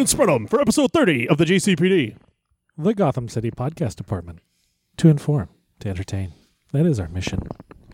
and spread 'em for episode 30 of the GCPD. The Gotham City Podcast Department. To inform, to entertain. That is our mission.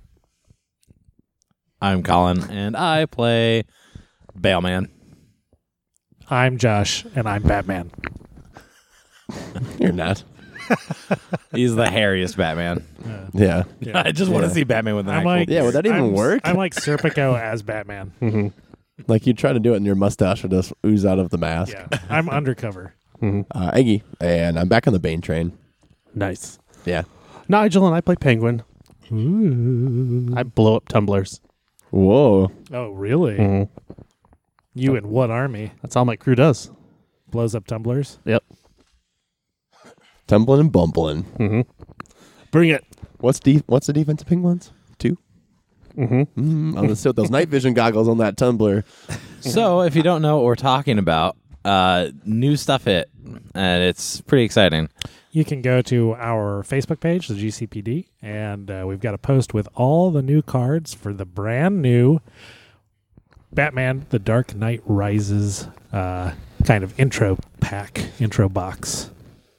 I'm Colin, and I play Bailman. I'm Josh, and I'm Batman. You're not. He's the hairiest Batman. Yeah. I just want to see Batman with an I'm actual... like- Yeah, would that even work? I'm like Serpico as Batman. Like you try to do it and your mustache would just ooze out of the mask. Yeah, I'm undercover. Eggy. And I'm back on the Bane train. Nice. Yeah. Nigel and I play Penguin. Ooh. I blow up tumblers. Whoa. Oh, really? Mm-hmm. You in what army? That's all my crew does. Blows up tumblers? Yep. Tumbling and bumbling. Mm-hmm. Bring it. What's the defense of Penguins? 2? Mm-hmm. I'm gonna sit with those night vision goggles on that tumbler. So, if you don't know what we're talking about, new stuff hit, and it's pretty exciting. You can go to our Facebook page, the GCPD, and we've got a post with all the new cards for the brand new Batman The Dark Knight Rises kind of intro box.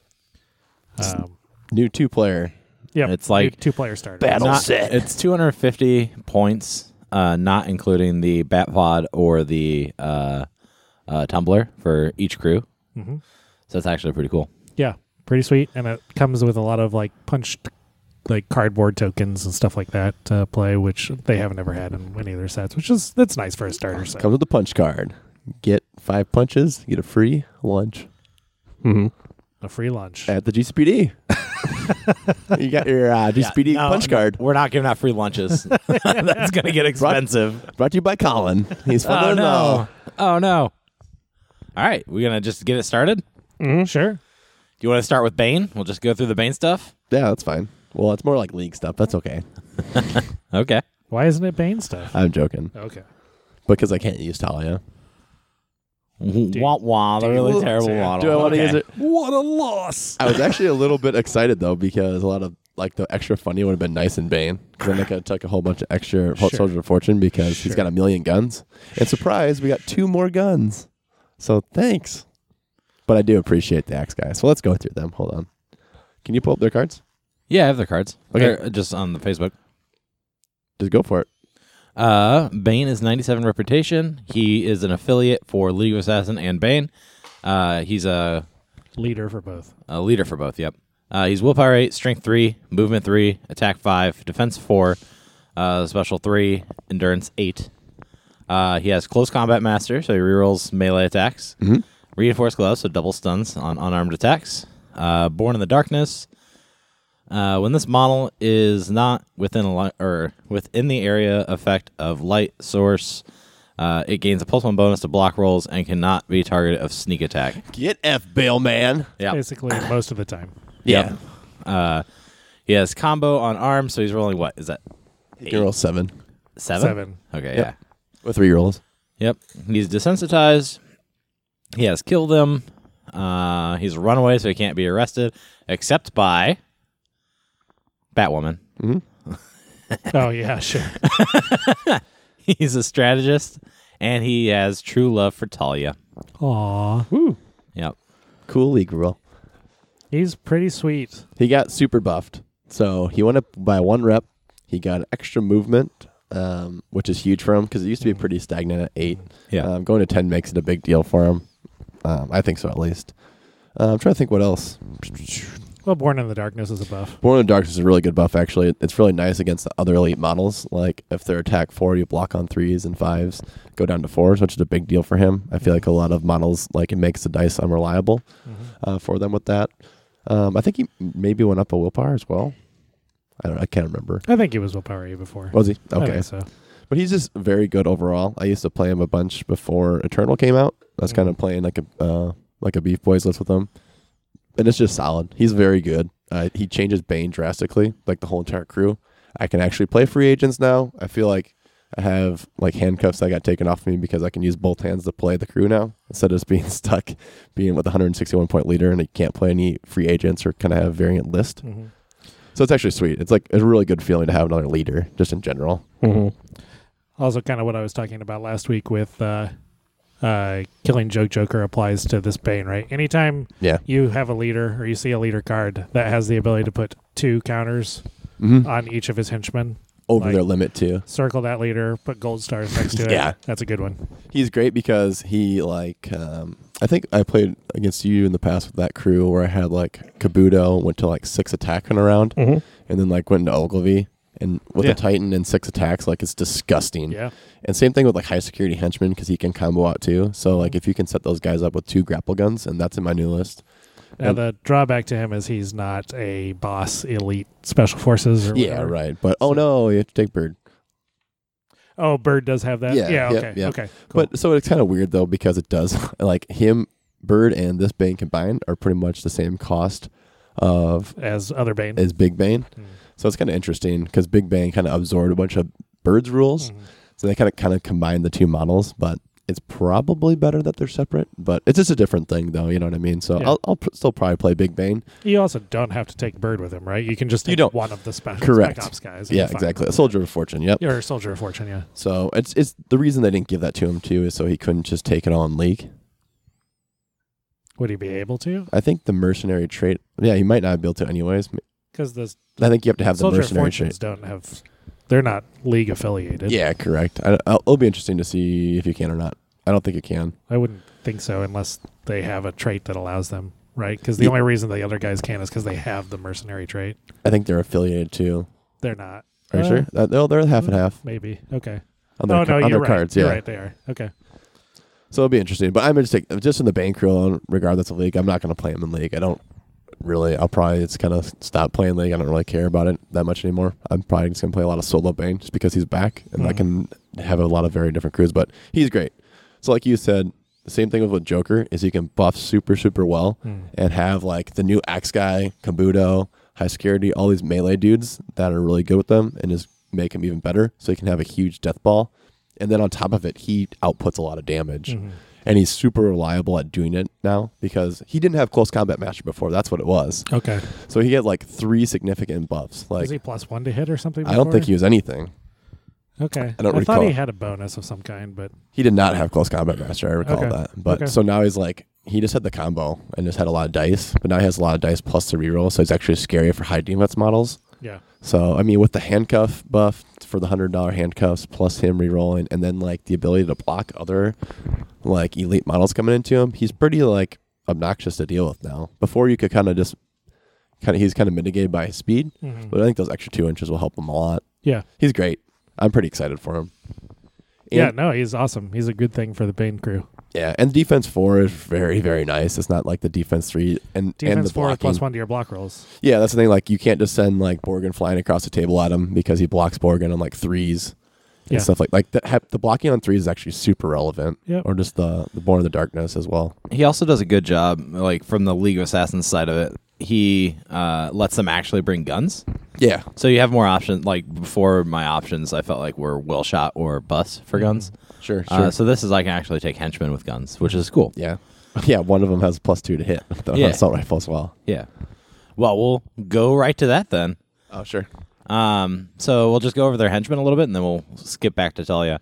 New 2-player. Yeah, It's like two-player starter. Battle set. It's 250 points, not including the Batpod or the tumbler for each crew. Mm-hmm. So it's actually pretty cool. Yeah, pretty sweet, and it comes with a lot of like punched like cardboard tokens and stuff like that to play, which they haven't ever had in any of their sets, that's nice for a starter set. Comes with a punch card. Get 5 punches, get a free lunch Mm-hmm. A free lunch. at the GCPD. You got your GCPD punch card. We're not giving out free lunches. That's going to get expensive. Brought to you by Colin. He's fun to know. Oh, no. All right. We're going to just get it started? Do Sure. you want to start with Bane? We'll just go through the Bane stuff? Yeah, that's fine. Well, it's more like league stuff. That's okay. Okay. Why isn't it Bane stuff? I'm joking. Okay. Because I can't use Talia. Wah wah, the really terrible model. Do I want to use it? What a loss. I was actually a little bit excited, though, because a lot of like the extra funny would have been nice in Bane. Because then I could have took a whole bunch of extra Soldier of Fortune because he's got 1 million guns. And surprise, we got 2 more guns. So thanks. But I do appreciate the Axe guys. So let's go through them. Hold on. Can you pull up their cards? Yeah, I have their cards. Okay. They're just on the Facebook. Just go for it. Bane is 97 reputation. He is an affiliate for League of Assassin and Bane. He's a Leader for both. leader for both, yep. He's willpower 8, strength 3, movement 3, attack 5, defense 4, special 3, endurance 8. He has close combat master, so he rerolls melee attacks. Mhm. Reinforced gloves, so double stuns on unarmed attacks. Born in the darkness. When this model is not within within the area effect of light source, it gains a +1 bonus to block rolls and cannot be targeted of sneak attack. Get F, Bail Man. Yeah. Basically, most of the time. Yeah. He has combo on arms, so he's rolling what? Is that You can roll 7 7? Okay, Yep. with 3 rolls. Yep. He's desensitized. He has kill them. He's a runaway, so he can't be arrested, except by Batwoman. Oh, yeah, sure. He's a strategist, and he has true love for Talia. Aw. Yep. Cool league rule. He's pretty sweet. He got super buffed. So he went up by 1 rep. He got extra movement, which is huge for him because it used to be pretty stagnant at 8. Yeah. Going to 10 makes it a big deal for him. I think so, at least. I'm trying to think what else. Well, Born in the Darkness is a buff. Born in the Darkness is a really good buff, actually. It's really nice against the other elite models. Like, if they're attack 4, you block on 3s and 5s, go down to 4s, which is a big deal for him. I feel like a lot of models, like, it makes the dice unreliable for them with that. I think he maybe went up a willpower as well. I can't remember. I think he was willpower 8 before. Was he? I Okay. think so. But he's just very good overall. I used to play him a bunch before Eternal came out. I was kind of playing like a Beef Boys list with him. And it's just solid. He's very good. He changes Bane drastically, like the whole entire crew. I can actually play free agents now. I feel like I have like handcuffs that got taken off me because I can use both hands to play the crew now instead of just being stuck being with a 161 point leader and I can't play any free agents or kind of have a variant list. Mm-hmm. So it's actually sweet. It's like a really good feeling to have another leader just in general. Mm-hmm. Also, kind of what I was talking about last week with Killing Joke Joker applies to this Bane, right? Anytime Yeah. you have a leader or you see a leader card that has the ability to put 2 counters Mm-hmm. on each of his henchmen, Over like- their limit too. circle that leader, put gold stars next to it. Yeah. That's a good one. He's great because he I think I played against you in the past with that crew where I had like Kabuto went to like 6 attack in a round, Mm-hmm. and then like went into Ogilvy, and with Yeah. a Titan and 6 attacks, like it's disgusting. Yeah. And same thing with like high security henchmen because he can combo out too. So like if you can set those guys up with 2 grapple guns, and that's in my new list. Now And- the drawback to him is he's not a boss elite special forces or Yeah, whatever. right. But oh no, you have to take Bird. Oh, Bird does have that. Yeah, Yeah. yep, Okay. yep. Okay. Cool. But so it's kind of weird though because it does like him, Bird, and this Bane combined are pretty much the same cost of as other Bane. as Big Bane. Mm. So it's kind of interesting because Big Bang kind of absorbed a bunch of Bird's rules. Mhm. So they kind of combined the 2 models, but it's probably better that they're separate. But it's just a different thing, though. You know what I mean? So Yeah. I'll still probably play Big Bane. You also don't have to take Bird with him, right? You can just You take don't. one of the special Correct. Spec Ops guys. and Yeah, you're fine. exactly. A Soldier of Fortune. Yep. You're a Soldier of Fortune, yeah. So it's the reason they didn't give that to him too is so he couldn't just take it all in League. Would he be able to? I think the mercenary trait. Yeah, he might not be able to anyways. Because the I think you have to have the Soldier of mercenary Fortunes trait. don't have. They're not League affiliated. Yeah, correct. It'll be interesting to see if you can or not. I don't think you can. I wouldn't think so unless they have a trait that allows them, right? Because the Yeah. only reason the other guys can is because they have the mercenary trait. I think they're affiliated too. They're not. Are you sure? They're half and half Maybe. Okay. on their, Oh, no, on you're their right. cards. You're Yeah. right, they are. Okay. So it'll be interesting. But I'm going to take just in the Bane crew, regardless of League. I'm not going to play him in League. I don't really. I'll probably just kind of stop playing League. I don't really care about it that much anymore. I'm probably just going to play a lot of solo Bane just because he's back and I can have a lot of very different crews. But he's great. So like you said, the same thing with Joker is he can buff super, super well and have like the new Axe guy, Kabuto, High Security, all these melee dudes that are really good with them and just make him even better. So he can have a huge death ball. And then on top of it, he outputs a lot of damage. And he's super reliable at doing it now because he didn't have close combat master before. That's what it was. Okay. So he had like 3 significant buffs. Like Is he +1 to hit or something? I don't think before? he was anything. Okay. I don't thought recall. he had a bonus of some kind, but He did not have close combat master. I recall Okay. that. But Okay. so now he's like he just had the combo and just had a lot of dice. But now he has a lot of dice plus the reroll. So it's actually scarier for high defense models. yeah. So I mean, with the handcuff buff for the $100 handcuffs plus him rerolling, and then like the ability to block other like elite models coming into him, he's pretty like obnoxious to deal with now. Before you could he's kind of mitigated by his speed, Mhm. but I think those extra 2 inches will help him a lot. Yeah. He's great. I'm pretty excited for him. Yeah, And- no, he's awesome. He's a good thing for the Bane crew. yeah, and defense 4 is very, very nice. It's not like the defense 3 and Defense the 4 blocking. +1 to your block rolls. Yeah, that's the thing. Like you can't just send like Borgin flying across the table at him because he blocks Borgin on like 3s and Yeah. stuff like the blocking on 3s is actually super relevant. Yep. Or just the Born of the Darkness as well. He also does a good job, like from the League of Assassins side of it. He lets them actually bring guns, Yeah, so you have more options. Like before, my options I felt like were will shot or bus for guns. sure. So this is I can actually take henchmen with guns, which is cool. Yeah, yeah. One of them has +2 to hit the Yeah. assault rifle as well. Yeah. Well, we'll go right to that then. Oh, sure. So we'll just go over their henchmen a little bit, and then we'll skip back to Talia.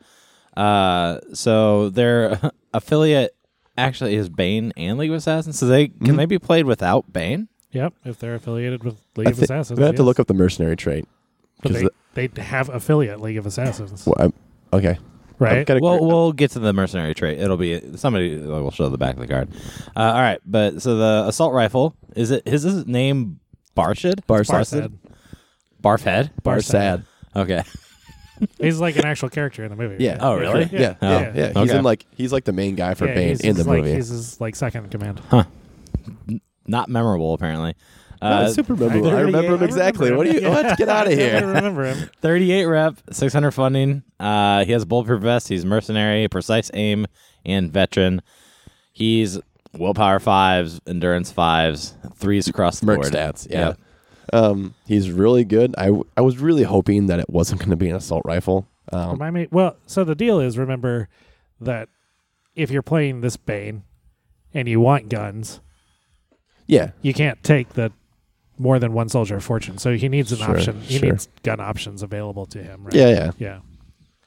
So their affiliate actually is Bane and League of Assassins. So they can they be played without Bane? Yep, if they're affiliated with League I of think Assassins. we have to yes. look up the mercenary trait. But 'Cause they have affiliate League of Assassins, okay. right? I'm kinda We'll get to the mercenary trait. It'll be somebody will show the back of the card. All right, but so the assault rifle is his name Barshid? Barsad. Barfhead? Barsad. Okay. He's like an actual character in the movie. Yeah. right? Oh, really? Yeah, Oh, yeah, yeah. He's okay. in he's like the main guy for Yeah, Bane he's in the his, like, movie. he's his like second in command. Not memorable apparently. No, it's super memorable. I remember him exactly. What do you? Let's get out of I here. remember him. 38 rep, 600 funding. He has bulletproof vest. He's mercenary, precise aim, and veteran. He's willpower 5s, endurance 5s, 3s across the Merc board. stats. Yeah. He's really good. I was really hoping that it wasn't going to be an assault rifle. Remind me. Well, so the deal is, remember that if you're playing this Bane and you want guns, Yeah. you can't take the more than one soldier of fortune. So he needs an Sure, option. He sure. needs gun options available to him. Right? Yeah. Yeah. Yeah.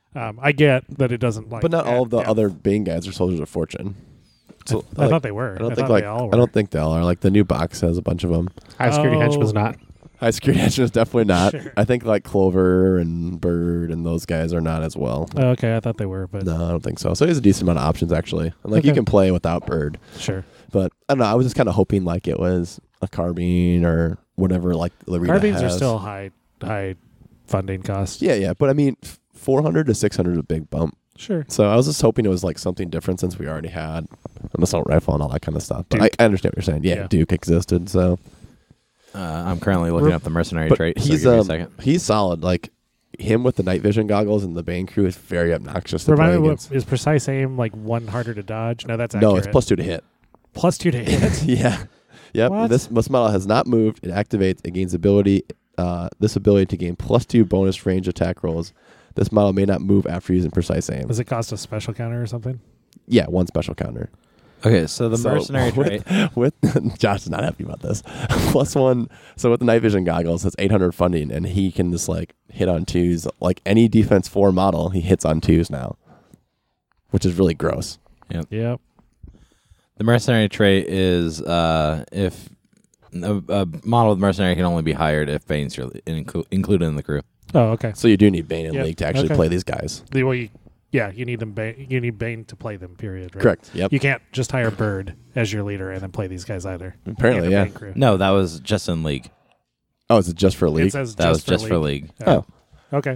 I get that it doesn't like, But not all of the yeah. other Bane guys are soldiers of fortune. So I thought they were. I don't I think thought like they all were. I don't think they all are. Like the new box has a bunch of them. High security Oh. henchman's not. High security henchman is definitely not. Sure. I think like Clover and Bird and those guys are not as well. Oh, okay, I thought they were, but No, I don't think so. So there's a decent amount of options actually. And like you Okay. can play without Bird. sure. But I don't know. I was just kind of hoping like it was a carbine or whatever. Like Larita Carbines are has. still high funding cost. Yeah. But I mean, 400 to 600 is a big bump. Sure. So I was just hoping it was like something different since we already had an assault rifle and all that kind of stuff. But Duke. I understand what you're saying. Yeah, Yeah. Duke existed. So, I'm currently looking up the mercenary but trait. So he's give me a second. he's solid. Like him with the night vision goggles and the Bane crew is very obnoxious to play Remind me, against. what is precise aim like one harder to dodge? No, that's No, accurate. it's +2 to hit. +2 to hit. Yeah. Yep. What? This model has not moved. It activates. It gains ability. This ability to gain +2 bonus range attack rolls. This model may not move after using precise aim. Does it cost a special counter or something? Yeah, one special counter. Okay, so the So mercenary with- trait. With Josh is not happy about this. +1. So with the night vision goggles, it's 800 funding, and he can just like hit on twos. Like any defense 4 model, he hits on twos now, which is really gross. Yep. The mercenary trait is if a model with mercenary can only be hired if Bane's included in the crew. Oh, okay. So you do need Bane in Yep. League to actually Okay. play these guys. You need them. You need Bane to play them. Period. Right? Correct. Yep. You can't just hire Bird as your leader and then play these guys either. Apparently, And the yeah. Bane crew. No, that was just in League. Oh, is it just for It League? says That was just league. for League. Oh. Okay.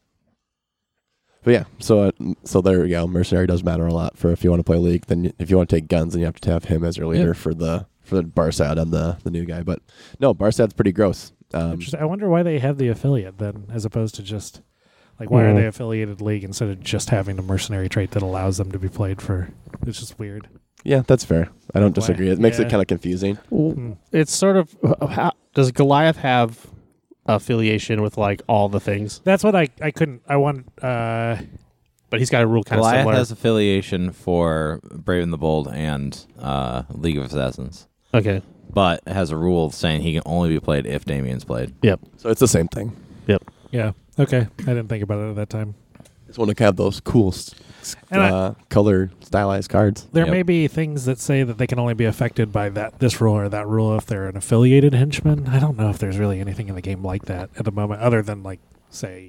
But yeah, so there we go. Mercenary does matter a lot for if you want to play League. Then if you want to take guns, then you have to have him as your leader for the Barsad and the new guy. But no, Barsad's pretty gross. Interesting. I wonder why they have the affiliate then, as opposed to just like why are they affiliated league instead of just having a mercenary trait that allows them to be played for? It's just weird. Yeah, that's fair. I don't Why? disagree. It makes Yeah. it kind of confusing. It's sort of does Goliath have affiliation with like all the things? That's what I couldn't. I want. But he's got a rule kind of Goliath similar. has affiliation for Brave and the Bold and League of Assassins, Okay. but has a rule saying he can only be played if Damien's played. So it's the same thing. Yeah. Okay. I didn't think about it at that time. Just want to have those cool And color stylized cards. There Yep. may be things that say that they can only be affected by this rule or that rule if they're an affiliated henchman. I don't know if there's really anything in the game like that at the moment, other than like say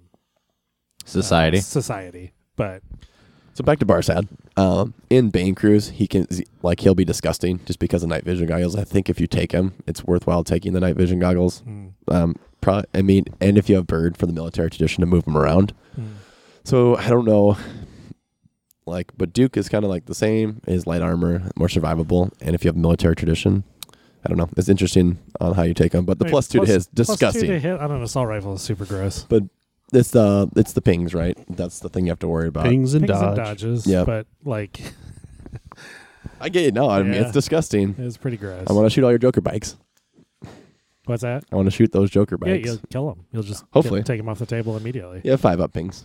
Society. society. But So back to Barsad. In Bane Crews, he'll be disgusting just because of night vision goggles. I think if you take him, it's worthwhile taking the night vision goggles. And if you have Bird for the military tradition to move him around. So I don't know. But Duke is kind of like the same. His light armor, more survivable. And if you have military tradition, I don't know. It's interesting on how you take him. But the +2 to hit is disgusting. +2 to hit on an assault rifle is super gross. It's the pings, right? That's the thing you have to worry about. Pings and Pings and dodge. dodges, Yep. but like I get it. No, I mean Yeah. it's disgusting. it's pretty gross. I want to shoot all your Joker bikes. What's that? I want to shoot those Joker Yeah, bikes. you'll kill him. You'll just Hopefully. take him off the table immediately. Yeah, 5-up pings.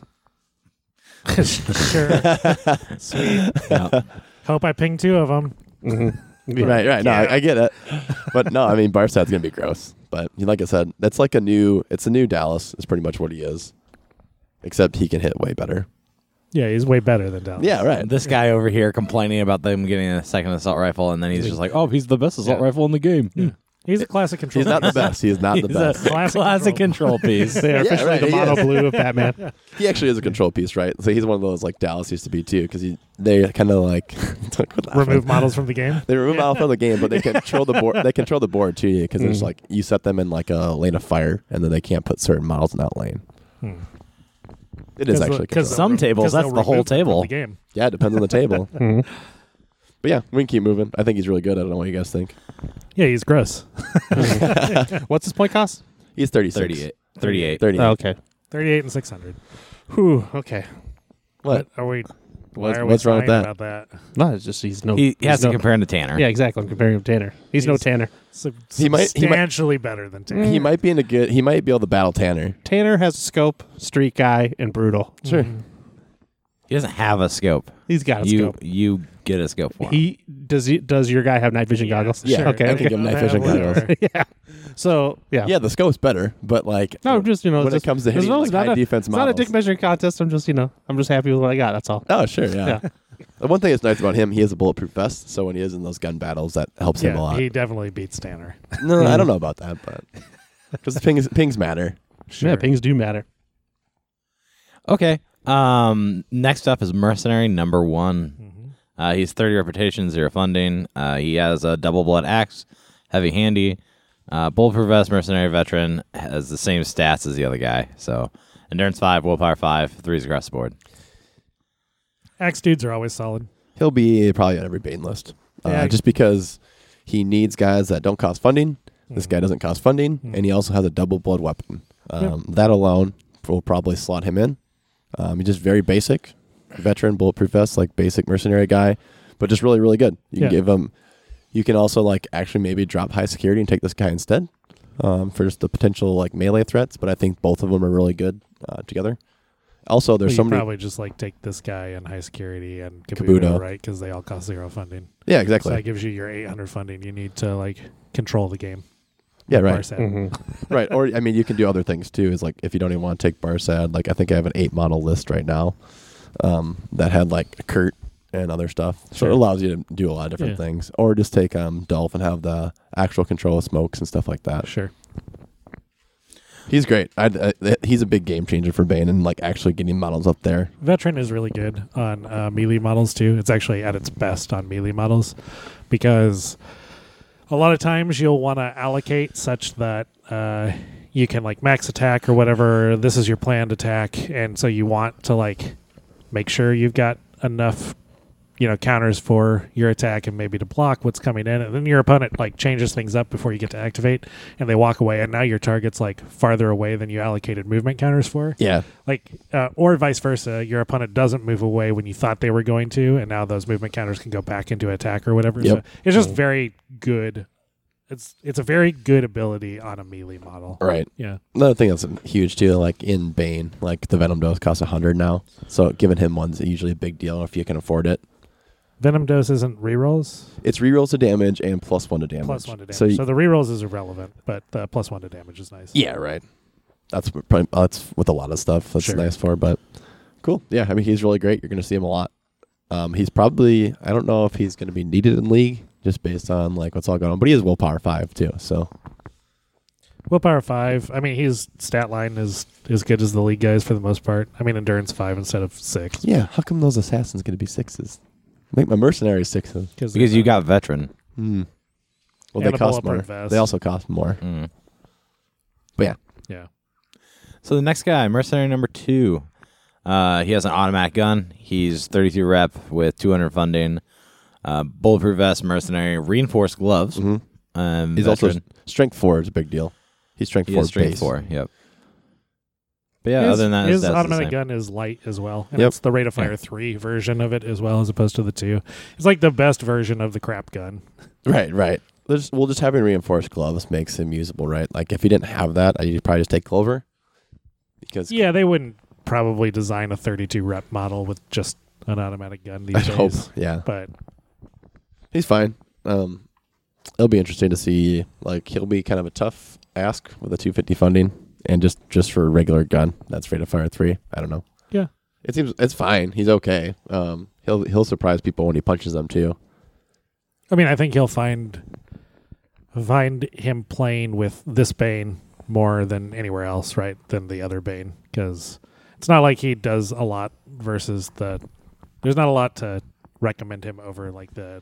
Sure. Sweet. Yeah. Hope I ping 2 of them. Right. No, I get it. But no, I mean Barsad's gonna be gross. But like I said, it's a new Dallas. Is pretty much what he is, except he can hit way better. Yeah, he's way better than Dallas. Yeah, right. This guy over here complaining about them getting a second assault rifle, and then he's just like, "Oh, he's the best assault rifle in the game." Yeah. He's a classic control. He's not the best. He is not the He's best. a Classic classic control piece. They are Yeah, officially right, the he mono is. blue of Batman. He actually is a control piece, right? So he's one of those like Dallas used to be too, because they kind of like Remove models from the game. They remove model from the game, but they control the board. They control the board too, because it's like you set them in like a lane of fire, and then they can't put certain models in that lane. It is actually control. Some tables, that's the whole table. The game. Yeah, it depends on the table. But yeah, we can keep moving. I think he's really good. I don't know what you guys think. Yeah, he's gross. What's his point cost? He's 36. 38. 38. Oh, okay. 38 and 600. Whew. Okay. What? Are we? Why are what's we wrong with lying that? about that? No, it's just he's no. He he's has to no- compare him to Tanner. Yeah, exactly. I'm comparing him to Tanner. He's no He's- Tanner. He might- Substantially better than Tanner. He might be in a good. He might be able to battle Tanner. Tanner has a scope, street guy, and brutal. Sure. He doesn't have a scope. He's got a you scope. you get a scope for him. He does your guy have night vision goggles? Yeah, Sure. Okay. I can give him night vision goggles. yeah. So Yeah, the scope's better, but like No, just when it's it just, comes to as hitting long like, as not high a, defense it's not a models. dick measuring contest. I'm just I'm just happy with what I got. That's all. Oh, sure, yeah. Yeah. The one thing that's nice about him, he has a bulletproof vest, so when he is in those gun battles, that helps him a Yeah, lot. he definitely beats Tanner. No, I don't know about that, but because pings matter. Sure. Yeah, pings do matter. Okay. Next up is Mercenary number 1. He's 30 reputation, 0 funding. He has a double blood axe, heavy handy, bulletproof vest, mercenary veteran, has the same stats as the other guy. So endurance 5, willpower 5, 3s across the board. Axe dudes are always solid. He'll be probably on every Bane list, Yeah. just because he needs guys that don't cost funding. This guy doesn't cost funding, and he also has a double blood weapon. That alone will probably slot him in. He's just very basic, veteran, bulletproof vest, like basic mercenary guy, but just really, really good. You can give him. You can also like actually maybe drop high security and take this guy instead for just the potential like melee threats. But I think both of them are really good together. Also, there's Well, you somebody. probably just like take this guy and high security and Kabuto, Kabuto. right? Because they all cost 0 funding. Yeah, So exactly. that gives you your 800 funding. You need to like control the game. Yeah, right. Barsad. Right. Or I mean, you can do other things too. Is like if you don't even want to take Barsad, like I think I have an 8 model list right now that had like a Kurt and other stuff. So Sure. it allows you to do a lot of different Yeah. things. Or just take Dolph and have the actual control of smokes and stuff like that. Sure. He's great. He's a big game changer for Bane and like actually getting models up there. Veteran is really good on melee models too. It's actually at its best on melee models because a lot of times you'll want to allocate such that you can like max attack or whatever. This is your planned attack, and so you want to like make sure you've got enough counters for your attack and maybe to block what's coming in, and then your opponent like changes things up before you get to activate and they walk away, and now your target's like farther away than you allocated movement counters for. Yeah. Like or vice versa, your opponent doesn't move away when you thought they were going to, and now those movement counters can go back into attack or whatever. Yep. So it's just very good. It's a very good ability on a melee model. Right. Yeah. Another thing that's huge too, like in Bane, like the Venom dose costs 100 now. So giving him one's usually a big deal if you can afford it. Venom dose isn't rerolls. It's rerolls to damage and +1 to damage. Plus 1 to damage. So, So the rerolls is irrelevant, but the plus 1 to damage is nice. yeah, right. That's probably, that's with a lot of stuff that's Sure. nice for, but cool. Yeah, I mean, he's really great. You're going to see him a lot. He's probably, I don't know if he's going to be needed in League just based on like what's all going on, but he has willpower 5 too. So Willpower 5. I mean, his stat line is as good as the league guys for the most part. I mean, endurance 5 instead of 6. yeah, how come those assassins going to be 6s? Make my mercenaries 6s. Because you got veteran. Well, And they a cost more. bulletproof vest. They also cost more. Mm. But yeah, Yeah. So the next guy, Mercenary number 2. He has an automatic gun. He's 33 rep with 200 funding. Bulletproof vest, mercenary, reinforced gloves. he's Veteran. also strength 4 is a big deal. He's strength He 4 is strength base. 4. Yep. But yeah, his, other than that, his that's the automatic same. gun is light as well. And Yep. it's the rate of fire 3 version of it as well, as opposed to the 2. It's like the best version of the crap gun. Right. Just having reinforced gloves makes him usable, right? Like if he didn't have that, I'd probably just take Clover. Because Yeah, they wouldn't probably design a 32 rep model with just an automatic gun these I days. hope, yeah, But he's fine. It'll be interesting to see. Like he'll be kind of a tough ask with a 250 funding, and just for a regular gun, that's rate of fire 3. I don't know. yeah. It seems it's fine. He's okay. He'll surprise people when he punches them too. I mean, I think he'll find him playing with this Bane more than anywhere else, right? Than the other Bane, because it's not like he does a lot versus the. There's not a lot to recommend him over like not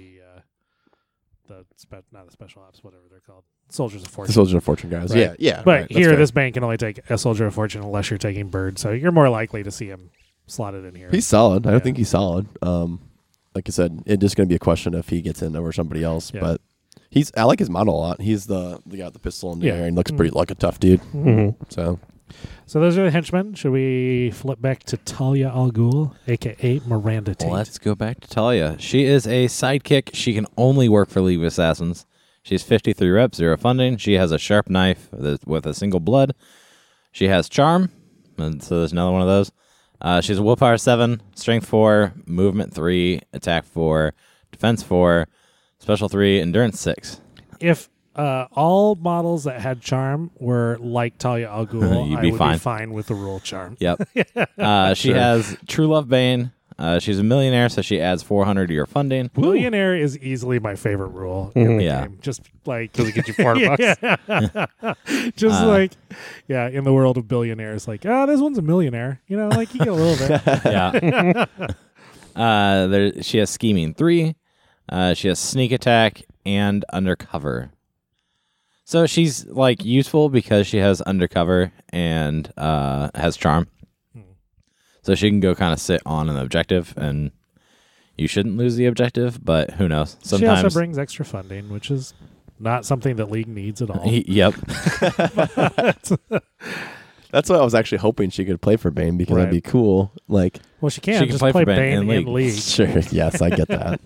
the special ops, whatever they're called, Soldiers of The Fortune. Soldier of Fortune guys. Right. Yeah. But right, that's here, fair. this Bane can only take a Soldier of Fortune unless you're taking Bird, so you're more likely to see him slotted in here. He's solid. I Yeah. think he's solid. Like I said, it's just going to be a question if he gets in over somebody else. Yeah. But I like his model a lot. He's the guy with the pistol in the Yeah. air and looks pretty like a tough dude. Mm-hmm. So those are the henchmen. Should we flip back to Talia Al Ghul, a.k.a. Miranda Tate? Let's go back to Talia. She is a sidekick. She can only work for League of Assassins. She's 53 reps, 0 funding. She has a sharp knife with a single blood. She has charm, and so there's another one of those. She's a willpower 7, strength 4, movement 3, attack 4, defense 4, special 3, endurance 6. If all models that had charm were like Talia al Ghul, You'd I be would fine. be fine with the rule charm. Yep. She has True Love Bane. She's a millionaire, so she adds 400 to your funding. Millionaire is easily my favorite rule in the Yeah. game. Just like Does it get you $400? just in the world of billionaires, like, this one's a millionaire. You know, like you get a little bit. Yeah. She has Scheming 3. She has Sneak Attack and Undercover. So she's like useful because she has Undercover and has Charm. So she can go kind of sit on an objective, and you shouldn't lose the objective, but who knows? She Sometimes. also brings extra funding, which is not something that League needs at all. Yep. That's what I was actually hoping she could play for Bane because that'd be cool. Like, Well, she can She can just play play for Bane Bane in in League. sure, yes, I get that.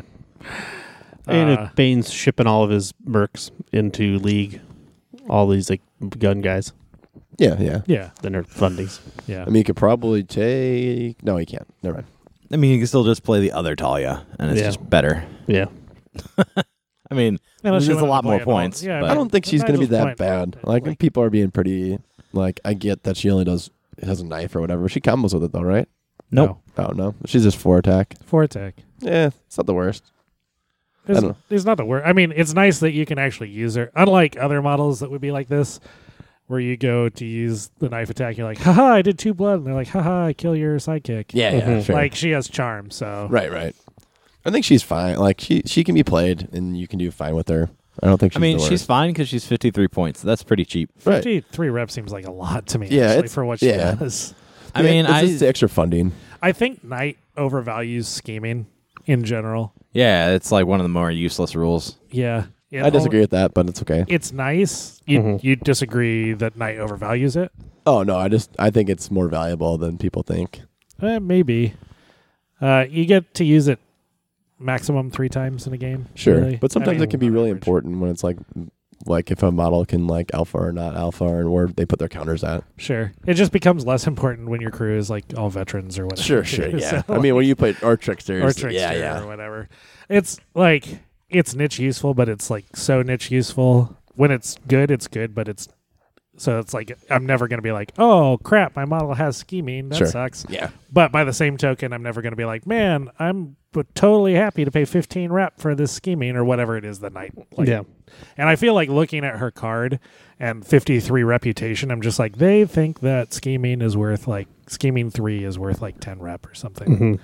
And if Bane's shipping all of his mercs into League, all these like gun guys, Yeah, yeah. Yeah, then their fundings. yeah. I mean, you could probably take. No, he can't. Never mind. I mean, you can still just play the other Talia, and it's Yeah. just better. Yeah. I mean, Unless there's you a wanna lot more play it all. points. Yeah, but I don't think she's going to be Nigel's that bad. point, Like, people are being pretty. Like, I get that she only has a knife or whatever. She combos with it though, right? Nope. Oh no, she's just 4 attack. 4 attack. Yeah, it's not the worst. I don't know. It's not the word. I mean, it's nice that you can actually use her. Unlike other models that would be like this, where you go to use the knife attack, you're like, haha, I did 2 blood. And they're like, haha, I kill your sidekick. Yeah, yeah, sure. Like, she has charm, so. right. I think she's fine. Like, she can be played, and you can do fine with her. I don't think she's I mean, the she's worst. fine because she's 53 points. That's pretty cheap. Right. 53 reps seems like a lot to me, Yeah, actually, it's- for what she yeah. does. I mean, it's just the extra funding. I think Knight overvalues scheming in general. yeah, it's like one of the more useless rules. Yeah. I disagree with that, but it's okay. It's nice. You disagree that Knight overvalues it? Oh no, I think it's more valuable than people think. Maybe. You get to use it maximum 3 times in a game. Sure, really. but sometimes I mean, it can be really average. important when it's like if a model can like alpha or not alpha, and where they put their counters at. Sure. It just becomes less important when your crew is like all veterans or whatever. Sure, too. yeah. So, I mean, when you play or tricksters, or trickster yeah. or whatever. It's like it's niche useful, but it's like so niche useful. When it's good, but it's so it's like I'm never going to be like, oh crap, my model has scheming. That Sure. sucks. Yeah. But by the same token, I'm never going to be like, man, I'm totally happy to pay 15 rep for this scheming or whatever it is that night. Like, Yeah. And I feel like looking at her card and 53 reputation, I'm just like, they think that scheming is worth like scheming 3 is worth like 10 rep or something.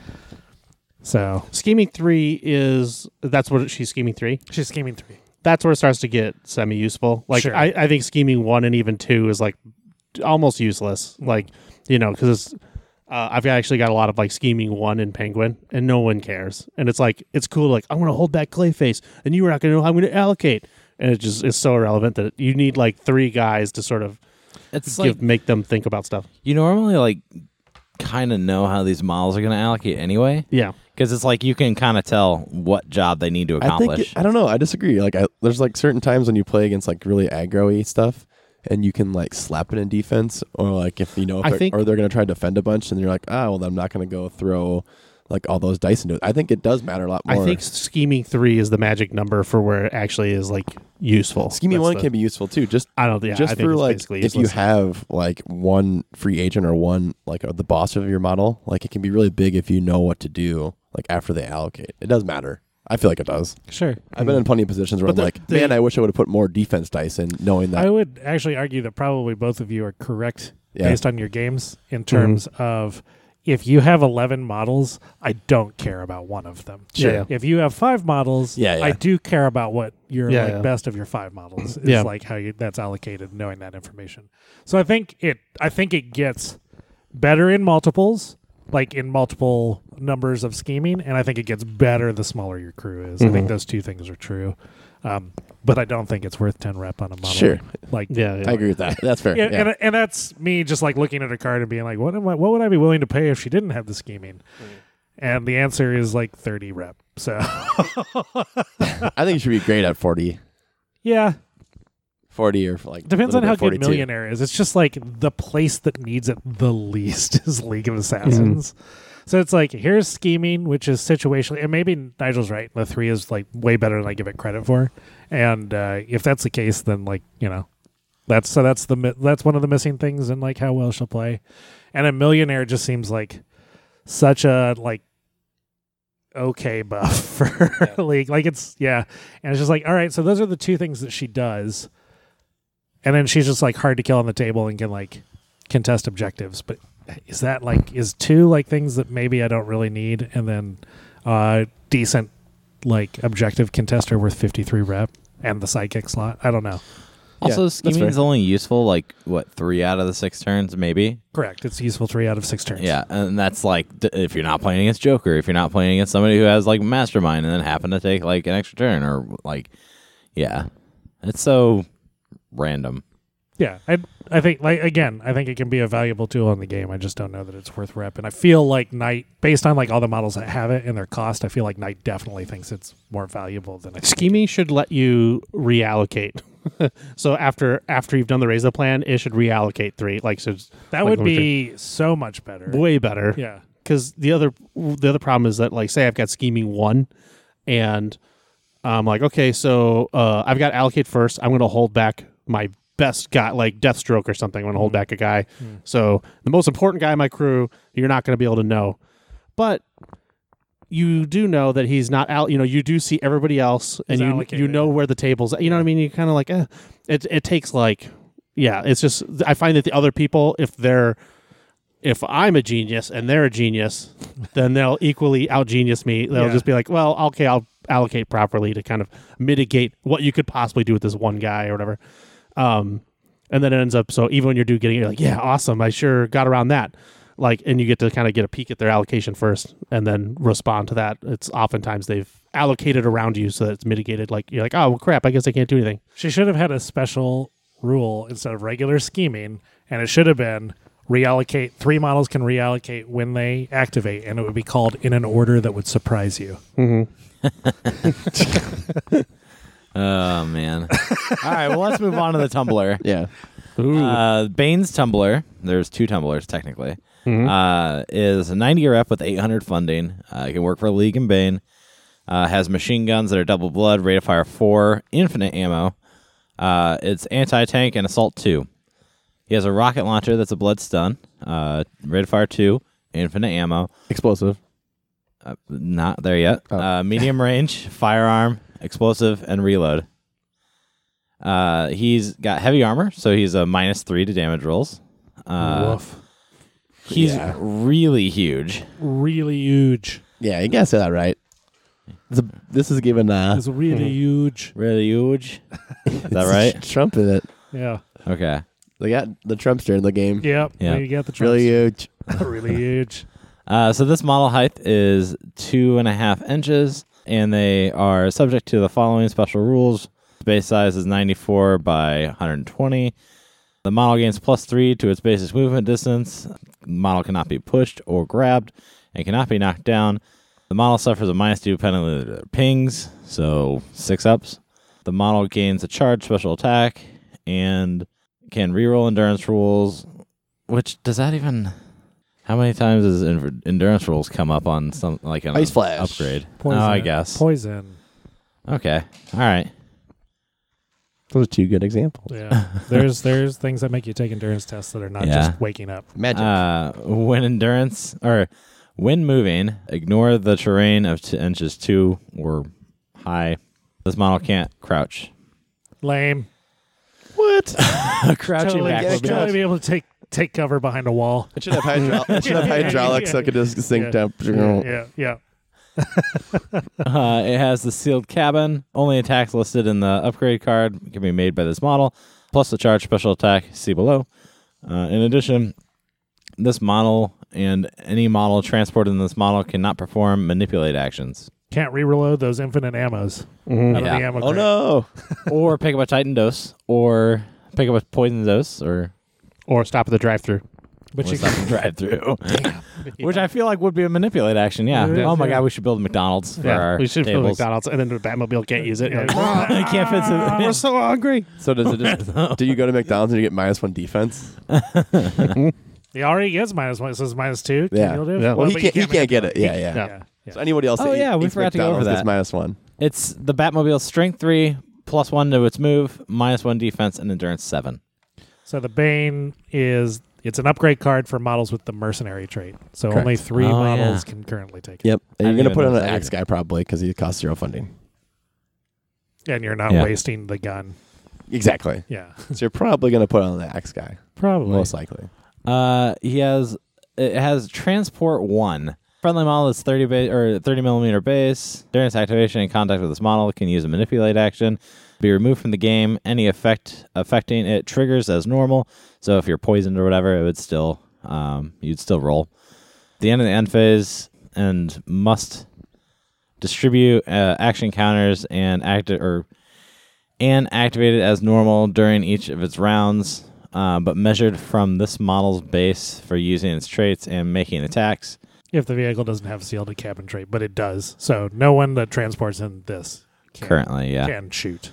So Scheming 3 that's what she's scheming 3. she's scheming 3. That's where it starts to get semi-useful. Like, Sure. I think scheming 1 and even 2 is like almost useless. Like, because it's I've actually got a lot of like scheming 1 in Penguin, and no one cares. And it's like, it's cool. Like, I'm going to hold that clay face, and you are not going to know how I'm going to allocate. And it just is so irrelevant that you need like 3 guys to sort of It's like make them think about stuff. you normally like kind of know how these models are going to allocate anyway, Yeah. because it's like you can kind of tell what job they need to accomplish. I don't know. I disagree. Like, there's like certain times when you play against like really aggro-y stuff, and you can like slap it in defense, or like if they're going to try to defend a bunch, and you're like, well, I'm not going to go throw like all those dice into it. I think it does matter a lot more. I think scheming 3 is the magic number for where it actually is like useful. scheming That's 1 the- can be useful too. Just I don't. Yeah. just I think for it's like basically if you useless. have like one free agent or one like the boss of your model, like it can be really big if you know what to do like after they allocate. It does matter. I feel like it does. Sure. I've been in plenty of positions where But I'm like, man, I wish I would have put more defense dice in, knowing that. I would actually argue that probably both of you are correct Yeah. based on your games in terms of if you have 11 models, I don't care about one of them. Sure. Yeah. If you have 5 models, Yeah, yeah. I do care about what your Yeah, like yeah. best of your 5 models is Yeah. like how that's allocated, knowing that information. So I think it gets better in multiples, like in multiple numbers of scheming, and I think it gets better the smaller your crew is. I think those two things are true. But I don't think it's worth 10 rep on a model. Sure. Like Yeah. I agree with that. That's fair. yeah, Yeah. and that's me just like looking at a card and being like, what would I be willing to pay if she didn't have the scheming? And the answer is like 30 rep. So I think you should be great at 40. yeah, 40 or like Depends a on little how bit good 42. Millionaire is. It's just like the place that needs it the least is League of Assassins. So it's like, here's scheming, which is situationally, and maybe Nigel's right. The 3 is like way better than I give it credit for. And if that's the case, then like, that's one of the missing things in like how well she'll play. And a Millionaire just seems like such a like okay buff for League. Like and it's just like, all right, so those are the 2 things that she does. And then she's just like hard to kill on the table and can like contest objectives. But is 2 like things that maybe I don't really need, and then decent like objective contester worth 53 rep and the sidekick slot? I don't know. Also, that's scheming is fair. only useful like 3 out of the 6 turns, maybe. Correct. It's useful 3 out of 6 turns. Yeah, and that's like if you're not playing against Joker, if you're not playing against somebody who has like Mastermind and then happen to take like an extra turn, or like, it's so random. Yeah, I think like again, I think it can be a valuable tool in the game. I just don't know that it's worth rep. And I feel like Knight, based on like all the models that have it and their cost, I feel like Knight definitely thinks it's more valuable than I think. Scheming should let you reallocate. So after you've done the raise the plan, it should reallocate 3. Like so, That like, would be so much better. way better. Yeah. Because the other problem is that like say I've got scheming 1, and I'm like, okay, so I've got allocate first. I'm going to hold back my best guy, like Deathstroke or something. I'm going to hold back a guy. So the most important guy in my crew, you're not going to be able to know, but you do know that he's not out. You do see everybody else, and He's you allocated. know where the tables. You know what I mean? You kind of like it takes like It's just I find that the other people, if I'm a genius and they're a genius, then they'll equally out genius me. They'll just be like, well, okay, I'll allocate properly to kind of mitigate what you could possibly do with this one guy or whatever. And then it ends up, so even when you're getting it, you're like, yeah, awesome, I sure got around that. Like, and you get to kind of get a peek at their allocation first and then respond to that. It's oftentimes they've allocated around you so that it's mitigated. Like, you're like, oh, well, crap, I guess I can't do anything. She should have had a special rule instead of regular scheming, and it should have been reallocate. 3 models can reallocate when they activate, and it would be called in an order that would surprise you. Oh, man. All right, well, let's move on to the Tumbler. Yeah. Bane's Tumbler, there's 2 Tumblers technically, is a 90 rep with 800 funding. It can work for League and Bane. Has machine guns that are double blood, rate of fire 4, infinite ammo. It's anti-tank and assault 2. He has a rocket launcher that's a blood stun, rate of fire 2, infinite ammo. Explosive. Not there yet. Oh. Medium range, firearm, explosive, and reload. He's got heavy armor, so he's a -3 to damage rolls. Woof. He's Yeah. really huge. Really huge. Yeah, you gotta say that right. This is given It's really huge. Really huge. Is that right? Trump in it. Yeah. Okay. They got the Trumpster in the game. Yep. Yeah. You got the Really huge. really huge. So this model height is 2.5 inches, and they are subject to the following special rules. Base size is 94 by 120. The model gains +3 to its basis movement distance. The model cannot be pushed or grabbed and cannot be knocked down. The model suffers a -2 penalty to pings, so 6 ups. The model gains a charge special attack and can reroll endurance rules, which does that even... How many times does endurance rules come up on some like an Ice Flash. upgrade? Poison. Oh, I guess. Poison. Okay. All right. Those are 2 good examples. Yeah. there's things that make you take endurance tests that are not Yeah. just waking up. Magic. When moving, ignore the terrain of 2 inches 2 or high. This model can't crouch. Lame. What? Crouching Totally, backwards. totally be able to take cover behind a wall. It should have hydraulics so I could just sync down. Yeah. It has the sealed cabin. Only attacks listed in the upgrade card can be made by this model, plus the charge special attack, see below. In addition, this model and any model transported in this model cannot perform manipulate actions. Can't re-reload those infinite ammos. Out of Yeah. the ammo Oh crate. no! Or pick up a Titan dose, or pick up a poison dose, or... Or stop at the drive-thru. But with you stuff to drive through. Which I feel like would be a manipulate action. Yeah. It is, Oh my yeah. god, we should build a McDonald's for our we should build tables. McDonald's, and then the Batmobile can't use it. Yeah. You're like, I can't fit we're it. so hungry. So does it just? Do you go to McDonald's and you get -1 defense? He already gets -1. It says -2. Yeah. Cumulative. Yeah. Well, he but you can't get it. Yeah, yeah. Yeah. So anybody else? Oh, that yeah, we eats forgot to go over McDonald's that. gets -1. It's the Batmobile's strength 3, +1 to its move, -1 defense, and endurance 7. So the Bane it's an upgrade card for models with the mercenary trait. So Correct. only 3 Oh, models yeah. can currently take it. Yep. And I you're didn't gonna put it even on an know that axe guy probably because he costs 0 funding. And you're not Yeah. wasting the gun. Exactly. Yeah. So you're probably gonna put it on the axe guy, Probably. most likely. It has transport 1. Friendly model is 30 millimeter base. During its activation in contact with this model, it can use a manipulate action. Be removed from the game. Any effect affecting it triggers as normal. So if you're poisoned or whatever, it would still you'd still roll. The end of the end phase and must distribute action counters and activate it as normal during each of its rounds, but measured from this model's base for using its traits and making attacks. If the vehicle doesn't have sealed cabin trait, but it does. So no one that transports in this Currently, yeah. can shoot.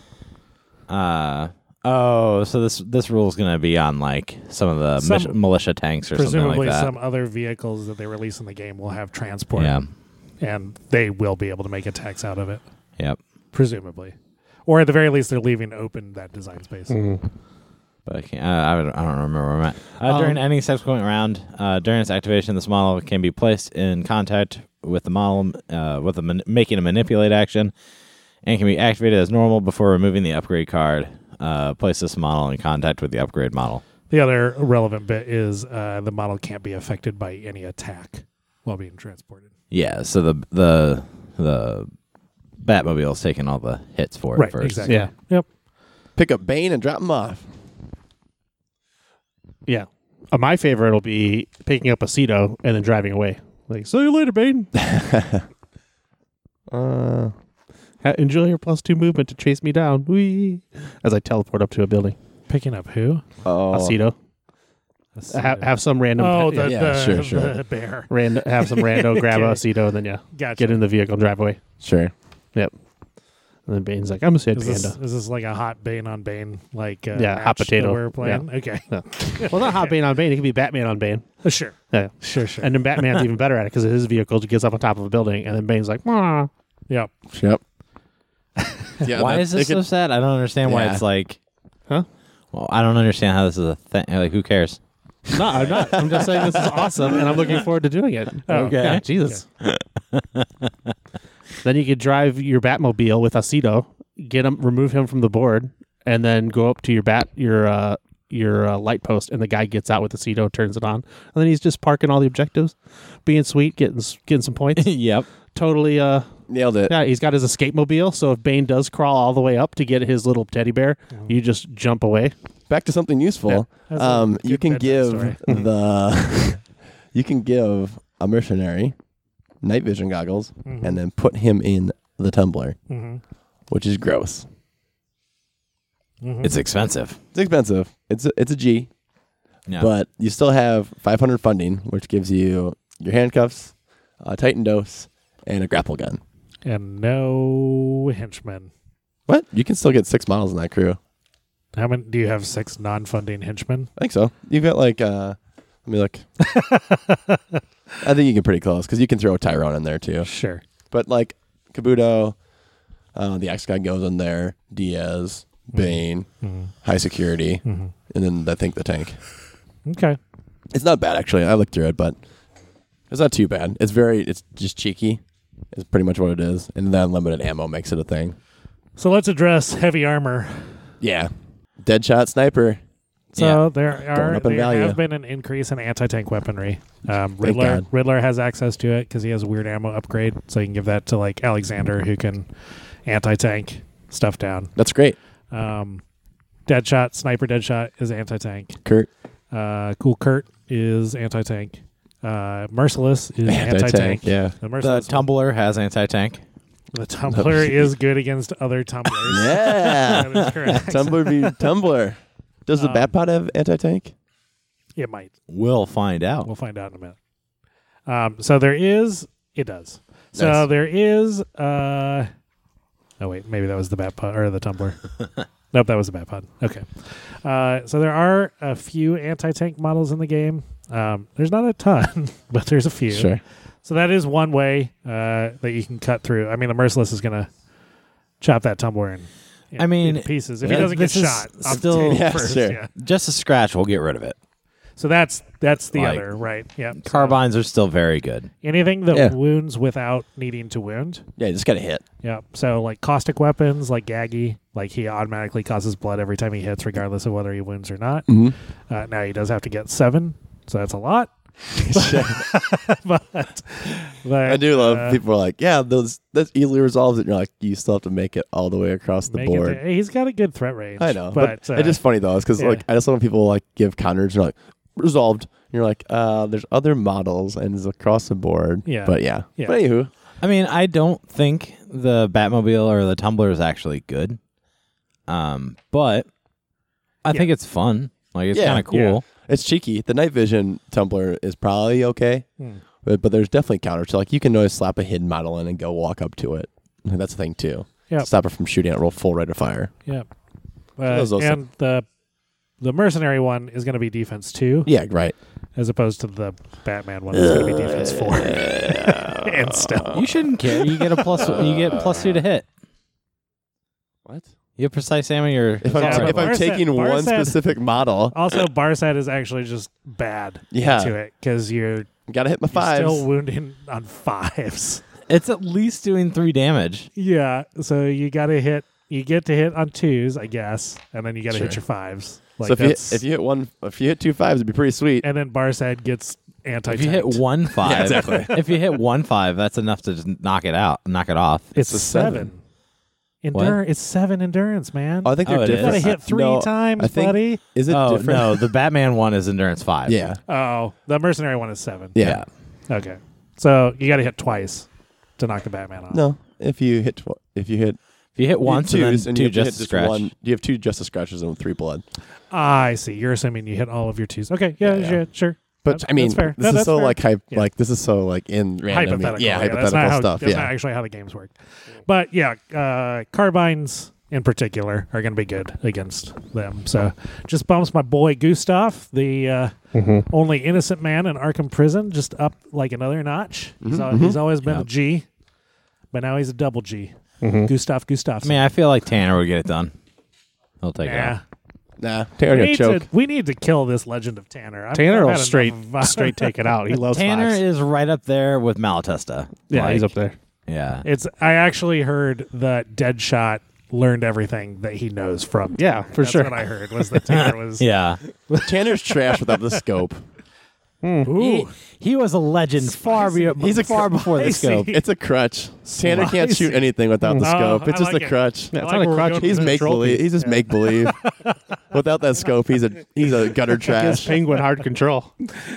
So this rule is going to be on like some of the militia tanks or something Presumably like that. some other vehicles that they release in the game will have transport. Yeah. And they will be able to make attacks out of it. Yep. Presumably. Or at the very least, they're leaving open that design space. But I can't. I don't remember where I'm at. During any subsequent round, during its activation, this model can be placed in contact with the model, making a manipulate action, and can be activated as normal before removing the upgrade card. Place this model in contact with the upgrade model. The other relevant bit is the model can't be affected by any attack while being transported. Yeah. So the Batmobile is taking all the hits for it Right, first. exactly. Yeah. Yep. Pick up Bane and drop him off. Yeah. My favorite will be picking up a Cedo and then driving away. Like, see you later, Bane. Enjoy your +2 movement to chase me down. Whee! As I teleport up to a building. Picking up who? Oh, A Cedo. Have some random. Oh, pet- sure. the bear. have some rando grab a Okay. Cedo and then Gotcha. get in the vehicle and drive away. sure. Yep. And then Bane's like, I'm a Sid Is Panda. this like a hot Bane on Bane? Like Yeah, match hot potato. that we're playing? Okay. Well, not hot Bane on Bane. It could be Batman on Bane. Sure. Yeah. Sure. And then Batman's even better at it because his vehicle gets up on top of a building and then Bane's like, Wah. Yep. Yep. Yeah, Why is this so sad? I don't understand why Yeah. it's like. Huh? Well, I don't understand how this is a thing. Like, who cares? No, I'm not. I'm just saying this is awesome and I'm looking forward to doing it. Oh, Okay. Yeah, Jesus. Then you could drive your Batmobile with Aceto, remove him from the board, and then go up to your light post, and the guy gets out with Aceto, turns it on, and then he's just parking all the objectives, being sweet, getting some points. Yep. Totally. Nailed it. Yeah, he's got his escape mobile, so if Bane does crawl all the way up to get his little teddy bear, you just jump away. Back to something useful. That's a You good can bedtime give story. you can give a mercenary night vision goggles Mhm. and then put him in the tumbler, Mhm. which is gross. Mhm. It's expensive. It's expensive. It's a G, Yeah. but you still have 500 funding, which gives you your handcuffs, a Titan dose, and a grapple gun. And no henchmen. What? You can still get 6 models in that crew. How many do you have? 6 non-funding henchmen? I think so. You've got like let me look. I think you get pretty close because you can throw Tyrone in there too. Sure. But like Kabuto, the X guy goes in there. Diaz, Bane, high security, and then I think the tank. Okay. It's not bad actually. I looked through it, but it's not too bad. It's just cheeky. Is pretty much what it is, and then unlimited ammo makes it a thing. So let's address heavy armor. Yeah, Deadshot sniper. So Going there up in value. have been an increase in anti-tank weaponry. God. Riddler has access to it because he has a weird ammo upgrade, so you can give that to like Alexander, who can anti-tank stuff down. That's great. Deadshot, Sniper Deadshot is anti-tank. Kurt. Cool Kurt is anti-tank. Merciless is anti-tank. Yeah. The the Merciless tumbler has anti-tank. the Tumbler is good against other tumblers. Yeah. That is correct. Tumbler v Tumbler. Does the Batpod have anti-tank? It might. We'll find out. We'll find out in a minute. So there is. It does. So Nice. there is. Oh wait, maybe that was the bat pun or the tumbler. Nope, that was the bat pun. Okay. So there are a few anti-tank models in the game. There's not a ton, but there's a few. Sure. So that is one way that you can cut through. I mean, the Merciless is going to chop that tumbler in pieces if he doesn't get this is shot. still- Yeah, first, sure. yeah. Just a scratch, we'll get rid of it. So that's the Like, other, right? Yeah. So Carbines are still very good. anything that Yeah. wounds without needing to wound. Yeah, you just got to hit. Yeah. So like caustic weapons, like Gaggy, like he automatically causes blood every time he hits, regardless of whether he wounds or not. Mm-hmm. Now he does have to get 7, so that's a lot. but I do love people are like, yeah, that's easily resolves it. And you're like, you still have to make it all the way across the board. He's got a good threat range. I know, but but it's just funny though, because yeah. like I just love when people like give counters. And you're like, resolved. And you're like, there's other models and it's across the board. Yeah. But yeah. Yeah. But anywho, I mean, I don't think the Batmobile or the Tumbler is actually good. But I think it's fun. Like, it's Yeah. kind of cool. it's cheeky. The night vision tumbler is probably okay, but there's definitely counters. So like you can always slap a hidden model in and go walk up to it. And that's the thing too. Yep. Stop it from shooting at roll full rate of fire. Yeah. those also- And the mercenary one is going to be defense 2, Yeah, right. as opposed to the Batman one is going to be defense 4. And still. You shouldn't care. You get you get +2 to hit. What? You have precise ammo. Your If I'm, Yeah, but if I'm Bar said- taking Bar one said- specific model, Also, Barsat is actually just bad Yeah. to it because you're gotta hit my fives. still wounding on 5s. it's at least doing 3 damage. Yeah, so you got to hit. You get to hit on 2s, I guess, and then you got to hit Sure. your 5s. Like So that's, if you hit 2 5s, it'd be pretty sweet. and then Barsat gets anti. If you hit 1 5, Yeah, exactly. if you hit 1 5, that's enough to just knock it off. it's a 7. Endurance. It's 7 endurance, man. Oh, I think Oh, they're it is? you got to different. hit 3 No, times, I think- buddy. Is it Oh different? no, the Batman one is endurance 5. Yeah. Oh, the mercenary one is 7. Yeah. Okay, so you got to hit twice to knock the Batman off. No. If you hit If you hit once and twos then you 2 have to hit just scratch. one, you have 2 justice scratches and 3 blood. I see. You're assuming you hit all of your 2s. Okay, yeah. Sure. But I mean, that's fair. this No, is that's so fair. like hype. Yeah. Like this is so like in random. Hypothetical. Yeah, that's hypothetical not how, stuff. That's Yeah. not actually how the games work. But yeah, carbines in particular are going to be good against them. So just bumps my boy Gustav, the only innocent man in Arkham Prison, just up like another notch. He's always been a G, but now he's a double G. Gustav. I mean, I feel like Tanner would get it done. He'll take it. Yeah. out. Nah, Tanner gonna choke. We need to kill this Legend of Tanner. Tanner I've will had straight enough of- take it out. He loves Tanner 5s. is right up there with Malatesta. Yeah, he's Like, up there. Yeah. I actually heard that Deadshot learned everything that he knows from. Yeah, for That's sure. what I heard was that Tanner was. Yeah. Tanner's trash without the scope. Ooh. He was a legend far before the Spicy. scope. It's a crutch. Tanner can't shoot Spicy. anything without the Oh, scope. It's I just like a it. crutch. Yeah, it's I not like a where we're crutch. going He's with this make trophy. believe. He's just make believe. Without that scope, he's a gutter Gives trash. Penguin hard control.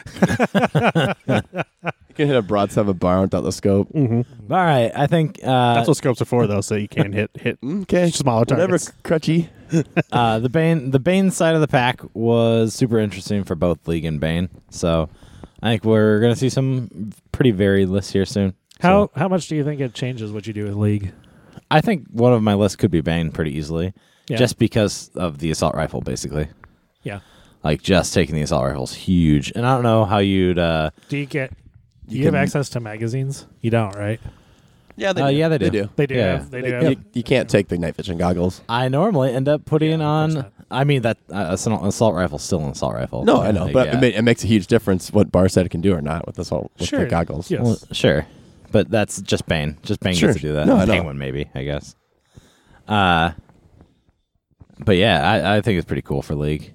You can hit a broadside of a bar without the scope. All right. I think That's what scopes are for, though, so you can't hit Okay, smaller whatever, targets. crutchy. the Bane side of the pack was super interesting for both League and Bane. So I think we're going to see some pretty varied lists here soon. How much do you think it changes what you do with League? I think one of my lists could be Bane pretty easily, Yeah. just because of the assault rifle, basically. Yeah. Like, just taking the assault rifle is huge. And I don't know how you'd... Do you have access to magazines? You don't, right? Yeah, yeah, they do. They do. They do. Yeah. They do. have- You can't take the night vision goggles. I normally end up putting Yeah, of on... course not. I mean, that assault rifle is still an assault rifle. No, I know, Like, but yeah. it makes a huge difference what Barsat can do or not with Sure. the goggles. Yes. Well, sure. But that's just Bane. Just Bane Sure. gets to do that. No, I know. Penguin, maybe, I guess. But yeah, I think it's pretty cool for League.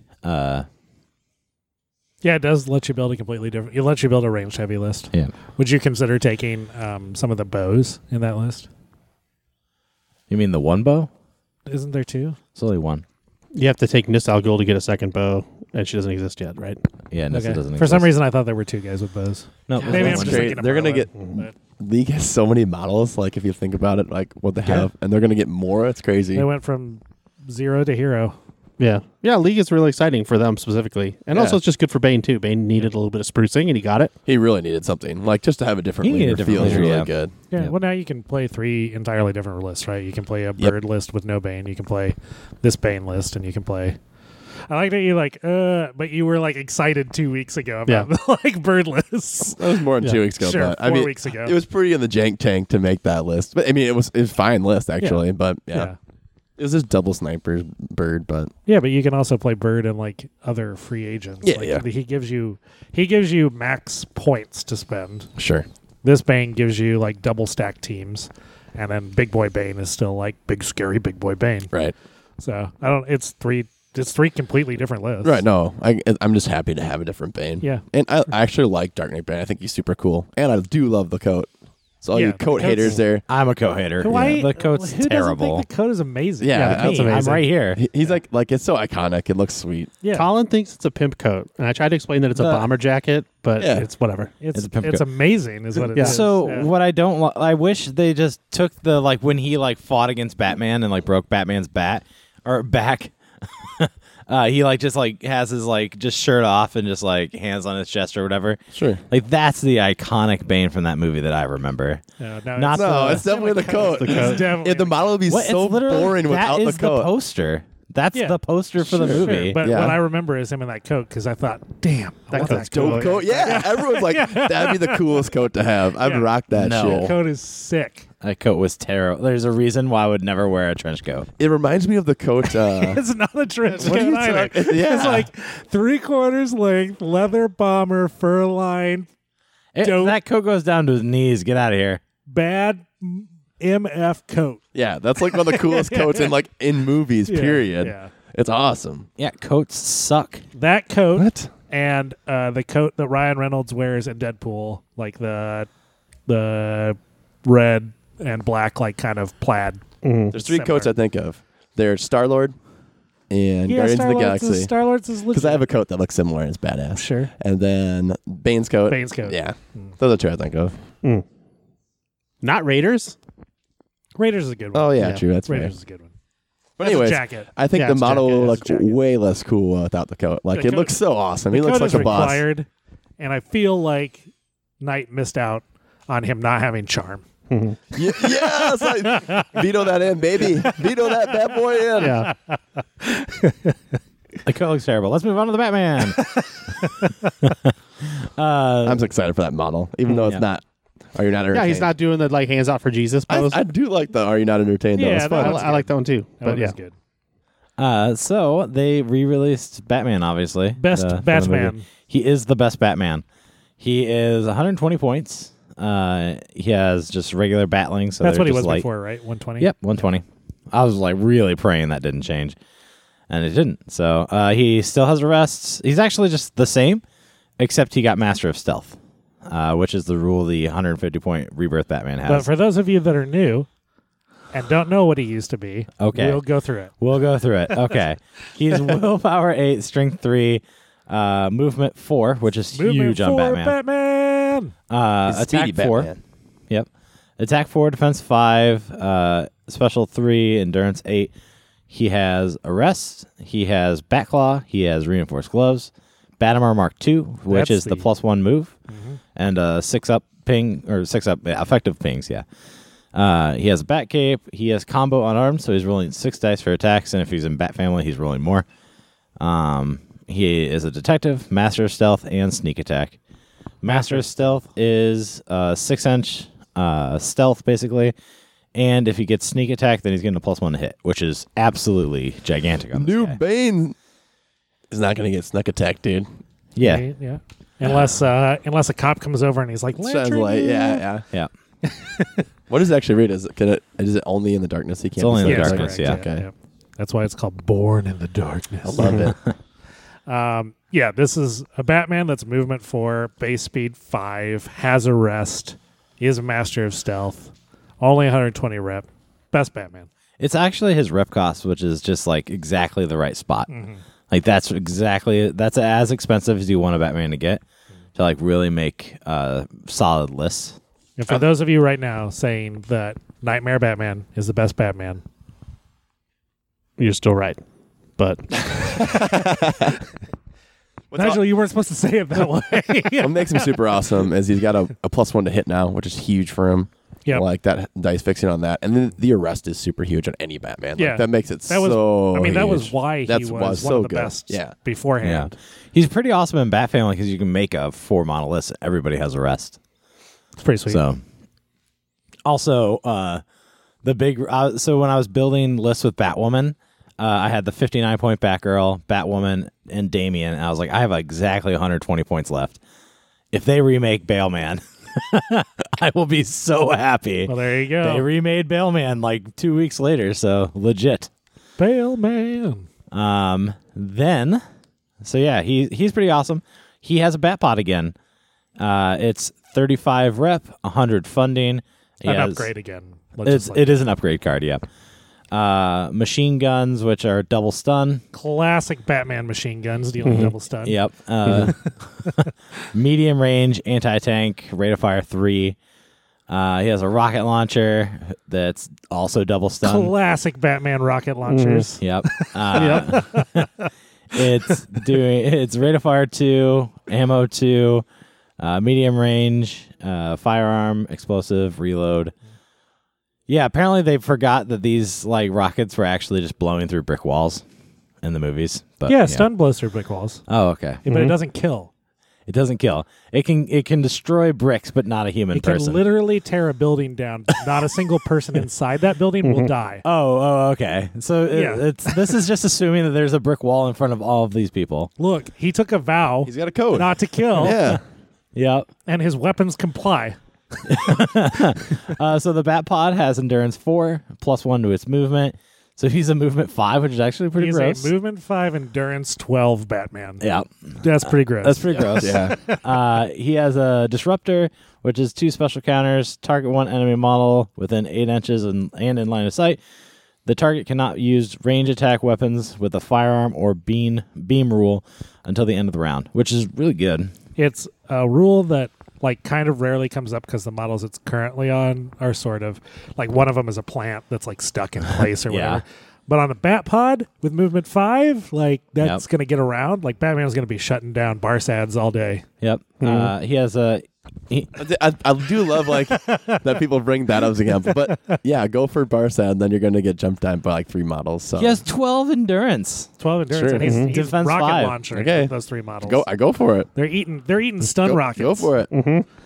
Yeah, it does let you build a completely different. It lets you build a ranged heavy list. Yeah. Would you consider taking some of the bows in that list? You mean the one bow? Isn't there 2? It's only one. You have to take Nis Al Ghul to get a second bow, and she doesn't exist yet, right? Yeah, Nissa doesn't For some exist. reason, I thought there were 2 guys with bows. No, Maybe there's I'm one. just Straight- thinking of they're gonna Merlin, get- League has so many models. Like if you think about it, like what they have, and they're gonna get more. It's crazy. They went from 0 to hero. Yeah. Yeah, League is really exciting for them specifically. And Yeah. also it's just good for Bane too. Bane needed a little bit of sprucing and he got it. He really needed something. Like, just to have a different He needed leader a different feels leader, really yeah. good. Yeah, Yep. well, now you can play 3 entirely different lists, right? You can play a bird list with no Bane. You can play this Bane list, and you can play. I like that you but you were like excited 2 weeks ago about like bird lists. That was more than 2 weeks ago. Sure, but, 4 weeks ago. It was pretty in the jank tank to make that list. But I mean, it was a fine list actually. But yeah. It was just double sniper bird, but Yeah, but you can also play bird and like other free agents. Yeah, like, yeah. He gives you max points to spend. sure. This Bane gives you like double stack teams, and then Big Boy Bane is still like big scary Big Boy Bane. Right. So I don't. It's three completely different lists. Right. No, I'm just happy to have a different Bane. Yeah. And I actually like Dark Knight Bane. I think he's super cool. And I do love the coat. So all Yeah, you the coat coat's- haters there. I'm a coat hater. Why The coat's who terrible. doesn't think the coat is amazing? Yeah, the coat's Me, I'm amazing. right here. He's like it's so iconic. It looks sweet. Yeah. Colin thinks it's a pimp coat. And I tried to explain that it's a The- bomber jacket, but Yeah. it's whatever. It's It's a pimp it's coat. amazing, is what it is. Yeah. So Yeah. what I don't I wish they just took the like when he like fought against Batman and like broke Batman's back. He like just like has his like just shirt off and just like hands on his chest or whatever. Sure. Like that's the iconic Bane from that movie that I remember. No, Not No, the- it's definitely the coat. the coat. It's definitely The model would be What? so It's literally boring that without the is coat. poster. That's Yeah. the poster for the Sure, movie. But Yeah. what I remember is him in that coat because I thought, damn, I That want coat's that coat. cool. Coat. Yeah, everyone's like, that'd be the coolest coat to have. I'd Yeah. rock that No. That shit. coat is sick. That coat was terrible. There's a reason why I would never wear a trench coat. It reminds me of the coat. It's not a trench What are coat you either. talking- Yeah. It's like 3/4 length, leather bomber, fur lined, Dope. That coat goes down to his knees. Get out of here. bad MF coat. yeah, that's like one of the coolest coats in movies. Yeah, Period. Yeah. It's awesome. Yeah, coats suck. That coat What? and the coat that Ryan Reynolds wears in Deadpool, like the red and black, like kind of plaid. There's 3 coats I think of. There's Star Lord and Guardians of the Galaxy. Star-Lord's is legit. Because I have a coat that looks similar and it's badass. Sure. And then Bane's coat. Bane's coat. Yeah. Those are 2 I think of. Not Raiders. Raiders is a good one. Oh, yeah, Yeah. true. That's Raiders fair. is a good one. But That's a anyways, jacket. I think Yeah, the it's model jacket. will It's look jacket. way less cool without the coat. Like, The it coat- looks so awesome. He The looks coat like is a boss. required, and I feel like Knight missed out on him not having charm. Yes! Veto that in, baby. Veto that bad boy in. Yeah. The coat looks terrible. Let's move on to the Batman. I'm so excited for that model, even though it's Yeah. not. Are you not entertained? Yeah, he's not doing the like hands out for Jesus pose. I do like the Are You Not Entertained? Though. Yeah, It's that fun. one's I like that one too. That But one yeah. is good. So they re-released Batman, obviously. Best for the Batman. movie. He is the best Batman. He is 120 points. He has just regular Batling, so That's they're what he just was light. before, right? 120? Yep, 120. I was like really praying that didn't change, and it didn't. So he still has arrests. He's actually just the same, except he got Master of Stealth, which is the rule the 150-point Rebirth Batman has. But for those of you that are new and don't know what he used to be, Okay. we'll go through it. We'll go through it. Okay. He's willpower 8, strength 3, movement 4, which is Movement huge on for Batman. He's Attack speedy 4. Batman. Yep. Attack 4, defense 5, special 3, endurance 8. He has arrest. He has Batclaw. He has reinforced gloves. Batmar Mark II, which That's is the the- +1 move, and 6-up ping or 6-up effective pings. Yeah. He has a Bat Cape. He has combo unarmed, so he's rolling 6 dice for attacks, and if he's in Bat Family, he's rolling more. He is a detective, master of stealth, and sneak attack. Master of stealth is 6-inch stealth, basically, and if he gets sneak attack, then he's getting a +1 to hit, which is absolutely gigantic on this New guy. Bane is not going to get sneak attack, dude. Yeah, Yeah. Unless a cop comes over and he's like, Sounds Lantern like, Man. yeah. yeah. What does it actually read? Is it only in the darkness? He can't. only in be the seen? darkness, correct, yeah. Okay. That's why it's called Born in the Darkness. I love it. Yeah, this is a Batman that's movement 4, base speed 5, has arrest. He is a master of stealth. Only 120 rep. Best Batman. It's actually his rep cost, which is just like exactly the right spot. Like that's as expensive as you want a Batman to get to like really make solid lists. And for those of you right now saying that Nightmare Batman is the best Batman, You're still right. but Nigel, you weren't supposed to say it that way. What makes him super awesome is he's got a +1 to hit now, which is huge for him. Yep. Like that dice fixing on that. And then the arrest is super huge on any Batman. Like, Yeah. that makes it That was, so I mean, that huge. was why he was one so of the good. best Yeah. beforehand. Yeah. He's pretty awesome in Bat Family because you can make a 4-model list. Everybody has a rest. It's pretty sweet. So, also, the big. So when I was building lists with Batwoman, I had the 59-point Batgirl, Batwoman, and Damian. And I was like, I have exactly 120 points left. If they remake Bailman, I will be so happy. Well, there you go. They remade Bailman like 2 weeks later, so legit. Bailman. Then, so yeah, he's pretty awesome. He has a Batpod again. It's 35 rep, 100 funding. He An has- upgrade again. Let's just like It is an upgrade card, yeah. Machine guns, which are double stun. classic Batman machine guns dealing double stun. Yep. Medium range, anti-tank, rate of fire 3. He has a rocket launcher that's also double stun. Classic Batman rocket launchers. Yep. It's rate of fire 2, ammo 2, medium range, firearm, explosive, reload. Yeah, apparently they forgot that these like rockets were actually just blowing through brick walls in the movies. But Yeah, stun blows through brick walls. Oh, okay. Yeah, but it doesn't kill. It doesn't kill. It can destroy bricks, but not a human It can person. literally tear a building down. Not a single person inside that building will die. Oh, okay. So Yeah. this is just assuming that there's a brick wall in front of all of these people. Look, he took a vow He's got a code. not to kill, Yeah. Yep. and his weapons comply. So the Batpod has endurance 4 +1 to its movement. So he's a movement 5, which is actually pretty He's gross. a movement 5, endurance 12 Batman. Yeah, That's pretty gross. that's pretty gross. Yeah. He has a disruptor, which is 2 special counters. Target 1 enemy model within 8 inches and in line of sight. The target cannot use range attack weapons with a firearm or beam rule until the end of the round, which is really good. It's a rule that like kind of rarely comes up because the models it's currently on are sort of like one of them is a plant that's like stuck in place or Yeah. whatever. But on the Batpod with movement 5, like that's Yep. going to get around. Like Batman's going to be shutting down Barsads all day. Yep. He has a. I do love like that people bring that up as an example, but yeah, go for Barsad, and then you're gonna get jumped down by like 3 models. So He has 12 endurance. 12 endurance, Sure. and he's, Mhm. he's Defense rocket 5. launcher. Okay. Those 3 models. I go for it. They're eating stun Go, rockets. Go for it.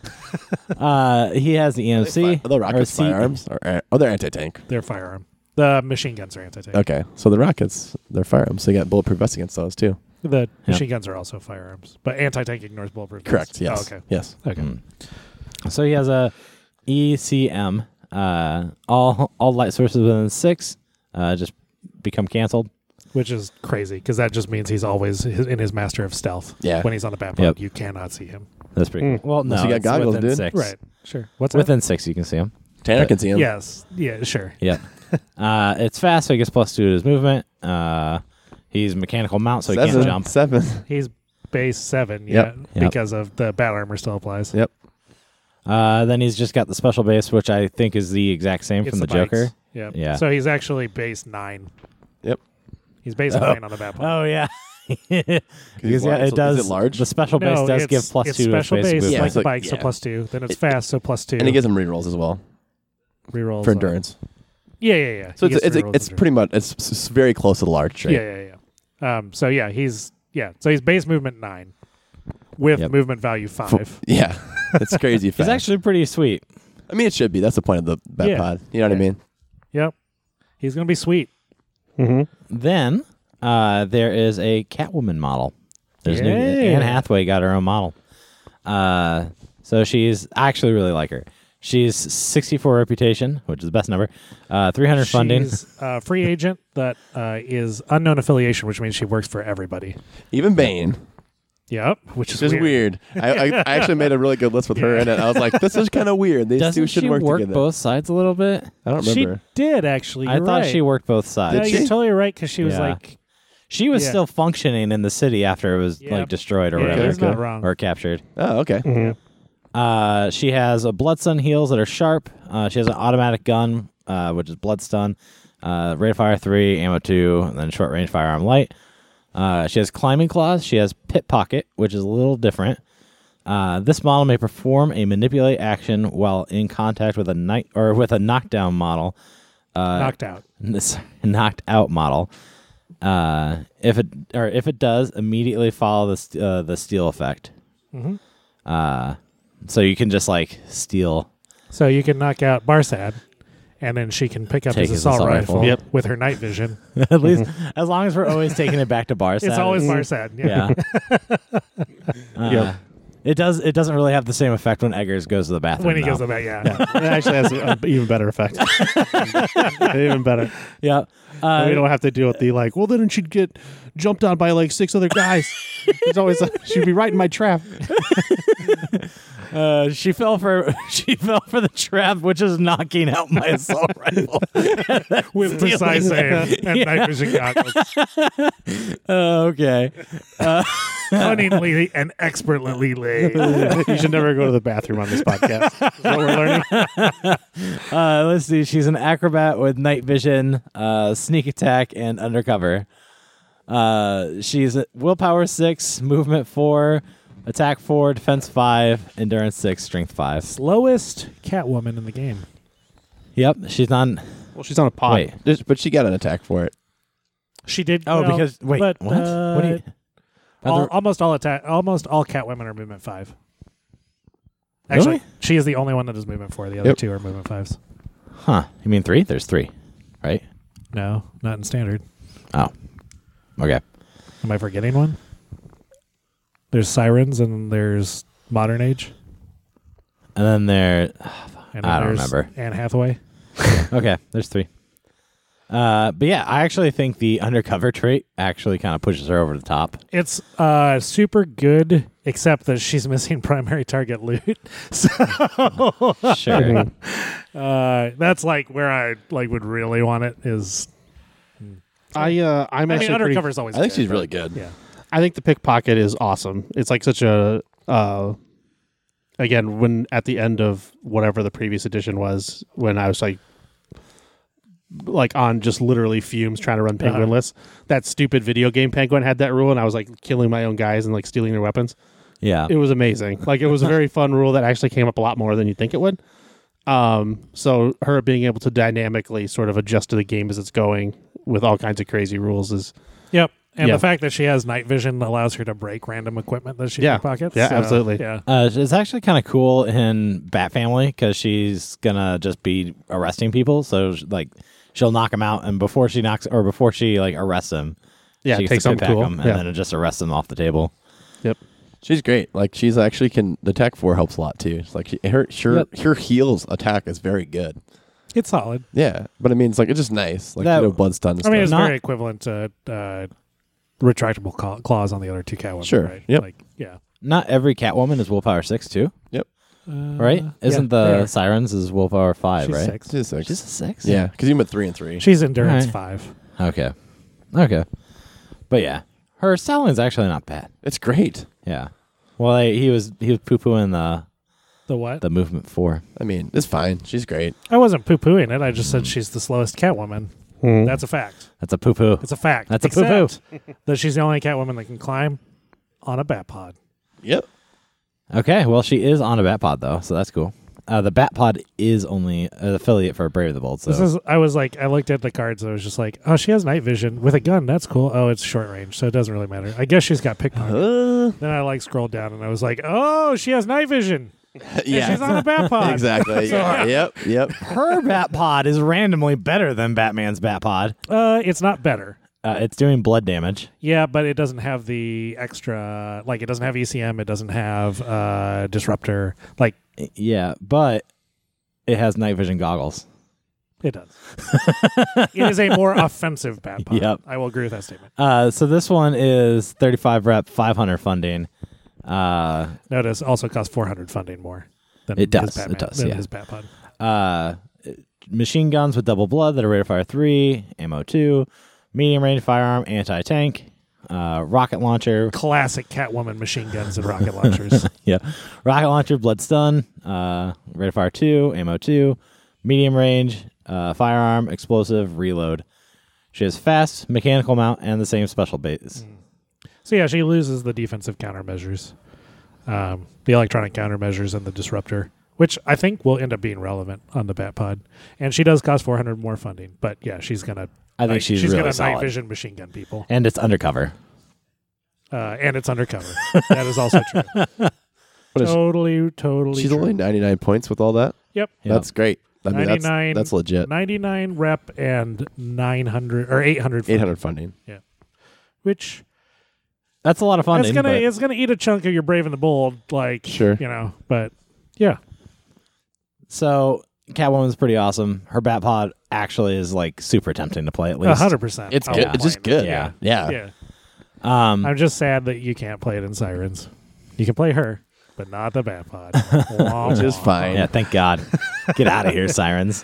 He has the EMC. Are the rockets or firearms? Or they're anti-tank? They're firearm. The machine guns are anti-tank. Okay, so the rockets, they're firearms. So you got bulletproof vests against those too. The machine guns are also firearms, but anti-tank ignores bulletproof. Correct. vests. Yes. Oh, okay. Yes. Okay. So he has a ECM. All light sources within 6 just become canceled. Which is crazy because that just means he's always in his master of stealth. Yeah. When he's on the Batmode, Yep. you cannot see him. That's pretty cool. Well, no, Unless you got it's goggles, within dude. 6. Right. Sure. What's that? Within 6, you can see him. Tanner can see him. Yes. Yeah. Sure. Yep. It's fast, so he gets +2 to his movement. He's mechanical mount, so he can't jump. 7. He's base 7. Yeah. Yep. Yep. Because of the bat armor still applies. Yep. Then he's just got the special base, which I think is the exact same It's from the bikes. Joker. Yeah. Yeah. So he's actually base 9. Yep. He's base 9 on the Batmode. Oh yeah. He's Because large. it does. Is it large? The special base No, does give it's +2 to his special basic base movement. Yeah, like it's the like- bike, so yeah. +2. Then it's fast, so +2. And he gives him rerolls as well rerolls for on- endurance. Yeah. So He gets it's rerolls it's on pretty much it's very close to the large trait. Yeah. So yeah, he's base movement 9 with Yep. movement value 5. Yeah. It's crazy He's fast. actually pretty sweet. I mean, it should be. That's the point of the Bat Yeah. Pod. You know what I mean? Yep. He's gonna be sweet. Then there is a Catwoman model. There's new Yeah. Anne Hathaway got her own model. So I actually really like her. She's 64 reputation, which is the best number. 300 funding. She's a free agent that is unknown affiliation, which means she works for everybody. Even Bane. Yep. Which Which is is weird. I actually made a really good list with her in it. I was like, this is kind of weird. These Doesn't two should she work work together. both sides a little bit? I don't She remember. did actually. I You're thought right. she worked both No, sides. Did you're she? totally right because she was Yeah. like, She was Yeah. still functioning in the city after it was Yeah. like destroyed or yeah, whatever, he's not wrong. or captured. Oh, okay. She has a blood stun heals that are sharp. She has an automatic gun, which is blood stun. Rate of fire 3, ammo 2, and then short range firearm light. She has climbing claws. She has pit pocket, which is a little different. This model may perform a manipulate action while in contact with a knockdown model. Knocked out. This knocked out model. If it does, immediately follow the steal effect. Mm-hmm. So you can just like steal. So you can knock out Barsad, and then she can pick up Take his his assault assault rifle rifle. Yep. with her night vision. At least as long as we're always taking it back to Barsad. It's always Barsad. Yeah. Yeah. Yep. It doesn't really have the same effect when Eggers goes to the bathroom. When he though. goes to bed, yeah. It actually has an even better effect. Even better. Yeah. We don't have to deal with the like, well, then she'd get jumped on by like 6 other guys. It's always she'd be right in my trap. She fell for the trap, which is knocking out my assault rifle. With precise aim and night vision goggles. Okay. Cunningly and expertly laid. You should never go to the bathroom on this podcast. That's what we're learning. Let's see. She's an acrobat with night vision, sneak attack, and undercover. She's at willpower 6, movement 4, attack 4, defense 5, endurance 6, strength 5. Slowest Catwoman in the game. Yep. She's on. Well, she's on a pod. Wait. But she got an attack for it. She did. Oh, well, because wait. but, What? What do you? almost all Catwomen are movement 5. Actually, Really? she is the only one that is movement 4. The other Yep. 2 are movement 5s. Huh. You mean 3? There's 3, right? No, not in standard. Oh. Okay. Am I forgetting one? There's Sirens and there's Modern Age. And then there. And then I don't there's remember. Anne Hathaway. Okay. There's 3. But yeah, I actually think the undercover trait actually kind of pushes her over the top. It's super good, except that she's missing primary target loot. So Sure. that's like where I like would really want it is. I'm I mean, actually pretty, undercover's always. I think good, she's but- really good. Yeah. I think the pickpocket is awesome. It's like such a again, when at the end of whatever the previous edition was, when I was like on just literally fumes trying to run Penguinless, that stupid video game Penguin had that rule, and I was like killing my own guys and like stealing their weapons. Yeah. It was amazing. Like it was a very fun rule that actually came up a lot more than you'd think it would. So her being able to dynamically sort of adjust to the game as it's going with all kinds of crazy rules is Yep. And Yeah. the fact that she has night vision allows her to break random equipment that she Yeah. pickpockets. Yeah, So, absolutely. Yeah. It's actually kind of cool in Bat Family because she's gonna just be arresting people. So like she'll knock them out, and before she like arrests them, yeah, she it gets takes to something pit-pack cool. 'em, and Yeah. then it just arrests them off the table. She's great. Like she's actually the attack 4 helps a lot too. It's like her heals attack is very good. It's solid. Yeah, but I mean it's like it's just nice. Like That- blood stun and I mean, stuff. it's Not- very equivalent to retractable claws on the other 2 Catwomen. Sure. Right? Yep. Like, yeah. Not every Catwoman is willpower 6 too, right? Isn't the Sirens is willpower 5, she's right? 6. She's 6. She's a 6. Yeah, because you went 3 and 3. She's endurance Alright. 5. Okay. But yeah, her styling's actually not bad. It's great. Yeah. Well, he was poo pooing The what? the movement 4. I mean, it's fine. She's great. I wasn't poo-pooing it. I just said she's the slowest Catwoman. Mhm. That's a fact. That's a poo poo. It's a fact. That's a poo-poo. Except that she's the only Catwoman that can climb on a bat pod. Yep. Okay, well, she is on a Batpod though, so that's cool. The Batpod is only an affiliate for Brave the Bold. So I looked at the cards and I was just like, oh, she has night vision with a gun. That's cool. Oh, it's short range, so it doesn't really matter. I guess she's got pickpocket. Then I scrolled down and I was like, oh, she has night vision. And she's on a bat pod. Exactly. Yep. her Batpod is randomly better than Batman's Batpod. It's not better. It's doing blood damage. Yeah, but it doesn't have the extra, it doesn't have ECM. It doesn't have Disruptor. Yeah, but it has night vision goggles. It does. It is a more offensive bat pod. Yep. I will agree with that statement. So this one is 35 rep, 500 funding. Notice also costs 400 funding more than It does, his Batman, it does, than yeah. his bat pod. Machine guns with double blood that are rate of fire 3, ammo 2, medium range firearm, anti-tank, rocket launcher. Classic Catwoman machine guns and rocket launchers. Yeah. Rocket launcher, blood stun, rate of fire 2, ammo 2, medium range, firearm, explosive, reload. She has fast, mechanical mount, and the same special base. So yeah, she loses the defensive countermeasures, the electronic countermeasures, and the disruptor, which I think will end up being relevant on the Batpod. And she does cost 400 more funding, but yeah, she's gonna. I think she's gonna really night solid. vision machine gun people, And it's undercover. and it's undercover. That is also true. What is Totally she's true. only 99 points with all that. Yep. Yeah. That's great. I mean, 99 that's legit. 99 rep and 900 or 800 funding, 800 funding. which That's a lot of funding. but it's gonna eat a chunk of your Brave and the Bold, like Sure. But yeah, So Catwoman's pretty awesome. Her Batpod actually is like super tempting to play at least. 100%. It's I'll good. play It's just it. good. Yeah. Yeah. Yeah. Um, I'm just sad that you can't play it in Sirens. You can play her, but not the Batpod. Which is fine. yeah, thank God. Get out of here, Sirens.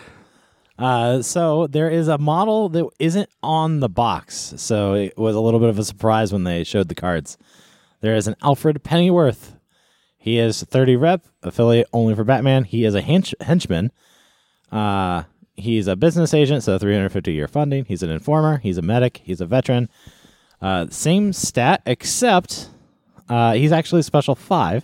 So there is a model that isn't on the box. So it was a little bit of a surprise when they showed the cards. There is an Alfred Pennyworth. He is 30 rep, affiliate only for Batman. He is a henchman. He's a business agent, so 350-year funding. He's an informer. He's a medic. He's a veteran. Same stat, except he's actually special 5,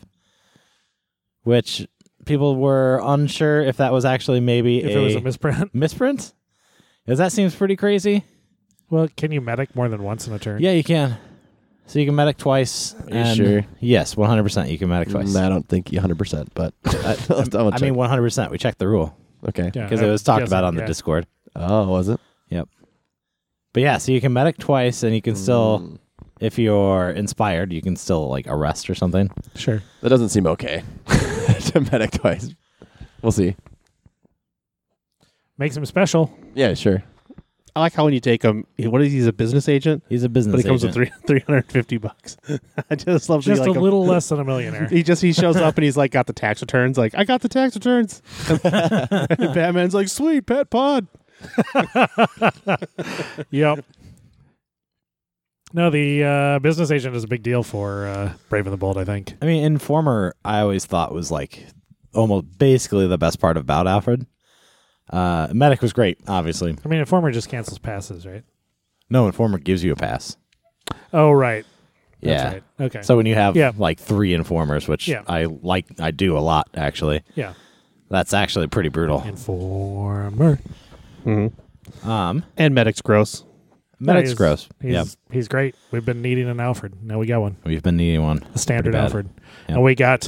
which people were unsure if that was actually maybe If it was a misprint. misprint. Because that seems pretty crazy. Well, can you medic more than once in a turn? Yeah, you can. So you can medic twice. Are you and sure? Yes, 100% you can medic twice. I don't think you 100%, but I mean, 100%. We checked the rule okay. Yeah, because it was talked yes, about on the yeah. Discord. Oh, was it? But yeah, so you can medic twice, and you can still, Mm. if you're inspired, you can still like arrest or something. Sure. That doesn't seem okay. To medic twice. We'll see. Makes him special. Yeah, sure. I like how when you take him, what is he's a business agent, He's a business but he comes agent. with $350. I just love Just the, a like, little less than a millionaire. He shows up and he's like got the tax returns. Like, I got the tax returns. And Batman's like, sweet pet pod. Yep. No, the business agent is a big deal for Brave and the Bold, I think. I mean, Informer, I always thought was like almost basically the best part about Alfred. Medic was great, obviously. I mean, Informer just cancels passes, right? No, Informer gives you a pass. Oh, right. Yeah. That's right. Okay. So when you have Yeah. like 3 Informers, which Yeah. I do a lot actually. yeah. That's actually pretty brutal. Informer. And Medic's gross. Medic's he's- gross. He's great. We've been needing an Alfred. Now we got one. We've been needing one. A standard Pretty bad. Alfred. Yeah. And we got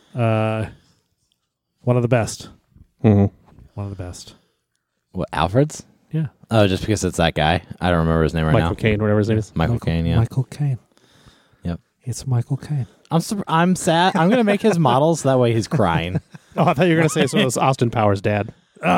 one of the best. Mm-hmm. One of the best. What, Alfred's? Yeah. Oh, just because it's that guy. I don't remember his name right Michael now. Caine, whatever his name is. Michael Caine, yeah. Michael Caine. Yep. It's Michael Caine. I'm sad. I'm going to make his models. That way he's crying. Oh, I thought you were going to say so it was Austin Powers' dad.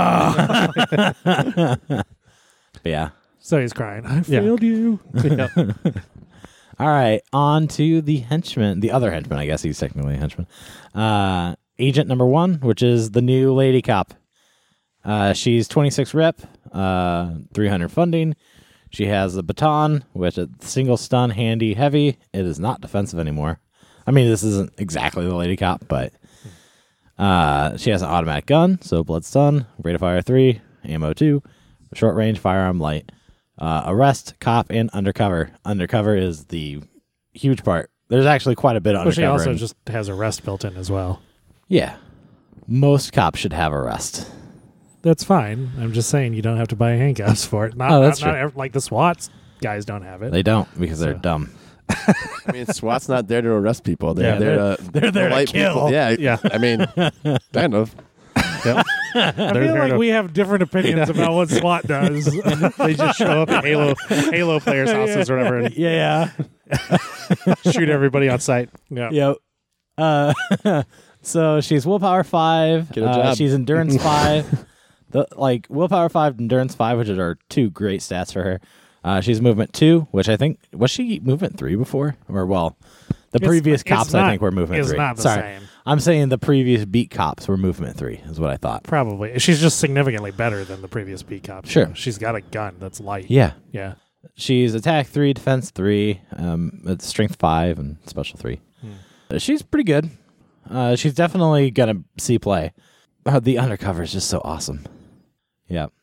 But yeah. So he's crying. I Yeah. failed you. Yeah. All right. On to the henchman. The other henchman. I guess he's technically a henchman. Agent number 1, which is the new lady cop. She's 26 rep, 300 funding. She has a baton, which is single stun, handy, heavy. It is not defensive anymore. I mean, this isn't exactly the lady cop, but she has an automatic gun, so blood stun, rate of fire 3, ammo 2, short range, firearm light, arrest, cop, and undercover. Undercover is the huge part. There's actually quite a bit of Well, she undercover. also in- just has arrest built in as well. yeah. Most cops should have arrest. That's fine. I'm just saying you don't have to buy handcuffs for it. Not, Oh, that's not true. like the SWAT guys don't have it. They don't because they're So- dumb. I mean, SWAT's not there to arrest people. They're Yeah, there to they're there to light kill. people. Yeah, Yeah. I mean, kind of. Yep. I feel like we have different opinions about what SWAT does. They just show up at Halo players' houses or whatever and Yeah. shoot everybody on sight. Yeah. Yep. So she's willpower 5. Get a job. She's endurance 5. Willpower 5, endurance 5, which are 2 great stats for her. She's movement 2, which I think was she movement 3 before, or the previous cops I think were movement 3. It's not the Sorry, same. I'm saying the previous beat cops were movement 3 is what I thought. Probably. She's just significantly better than the previous beat cops. Sure. She's got a gun that's light. Yeah. Yeah. She's attack 3, defense 3, it's strength 5, and special 3. She's pretty good. She's definitely gonna see play. The undercover is just so awesome. Yeah.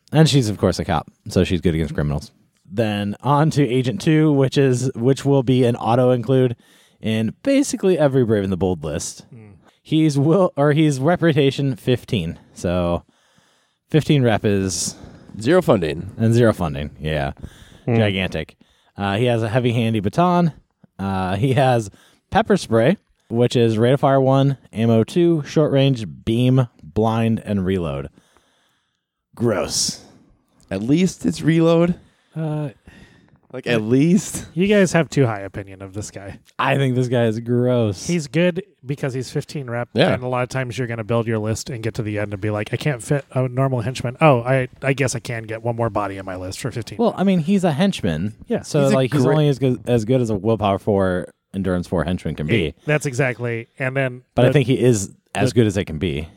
And she's of course a cop, so she's good against criminals. Then on to Agent 2, which will be an auto include in basically every Brave and the Bold list. He's reputation 15. So 15 rep is 0 funding. and 0 funding. Yeah. Gigantic. He has a heavy handy baton. He has pepper spray, which is rate of fire 1, ammo 2, short range, beam, blind, and reload. Gross. At least it's reload. Uh, Like at least. you guys have too high opinion of this guy. I think this guy is gross. He's good because he's 15 rep. Yeah. And a lot of times you're going to build your list and get to the end and be like, I can't fit a normal henchman. Oh, I guess I can get one more body in my list for 15. well, I mean, he's a henchman. Yeah. So He's a he's great- only as good as a willpower 4, endurance 4 henchman can be. That's exactly. And then. But I think he is as good as they can be.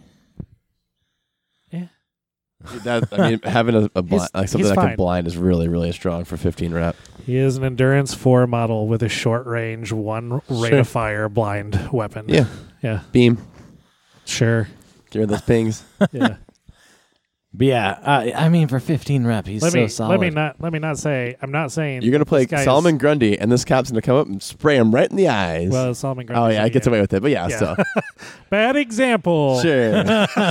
Having a blind, like something he's that fine. can blind is really, really strong for 15 rep. He is an endurance 4 model with a short range, 1 rate of fire blind weapon. Yeah. Yeah. Beam. Sure. During those pings. Yeah. But yeah, I mean, for 15 rep, he's so solid. Let me not say. I'm not saying You're going to play this guy Solomon Grundy, and this cop's going to come up and spray him right in the eyes. Well, Solomon Grundy. oh, yeah, he gets away with it. But yeah, Yeah. still. Bad example. Sure.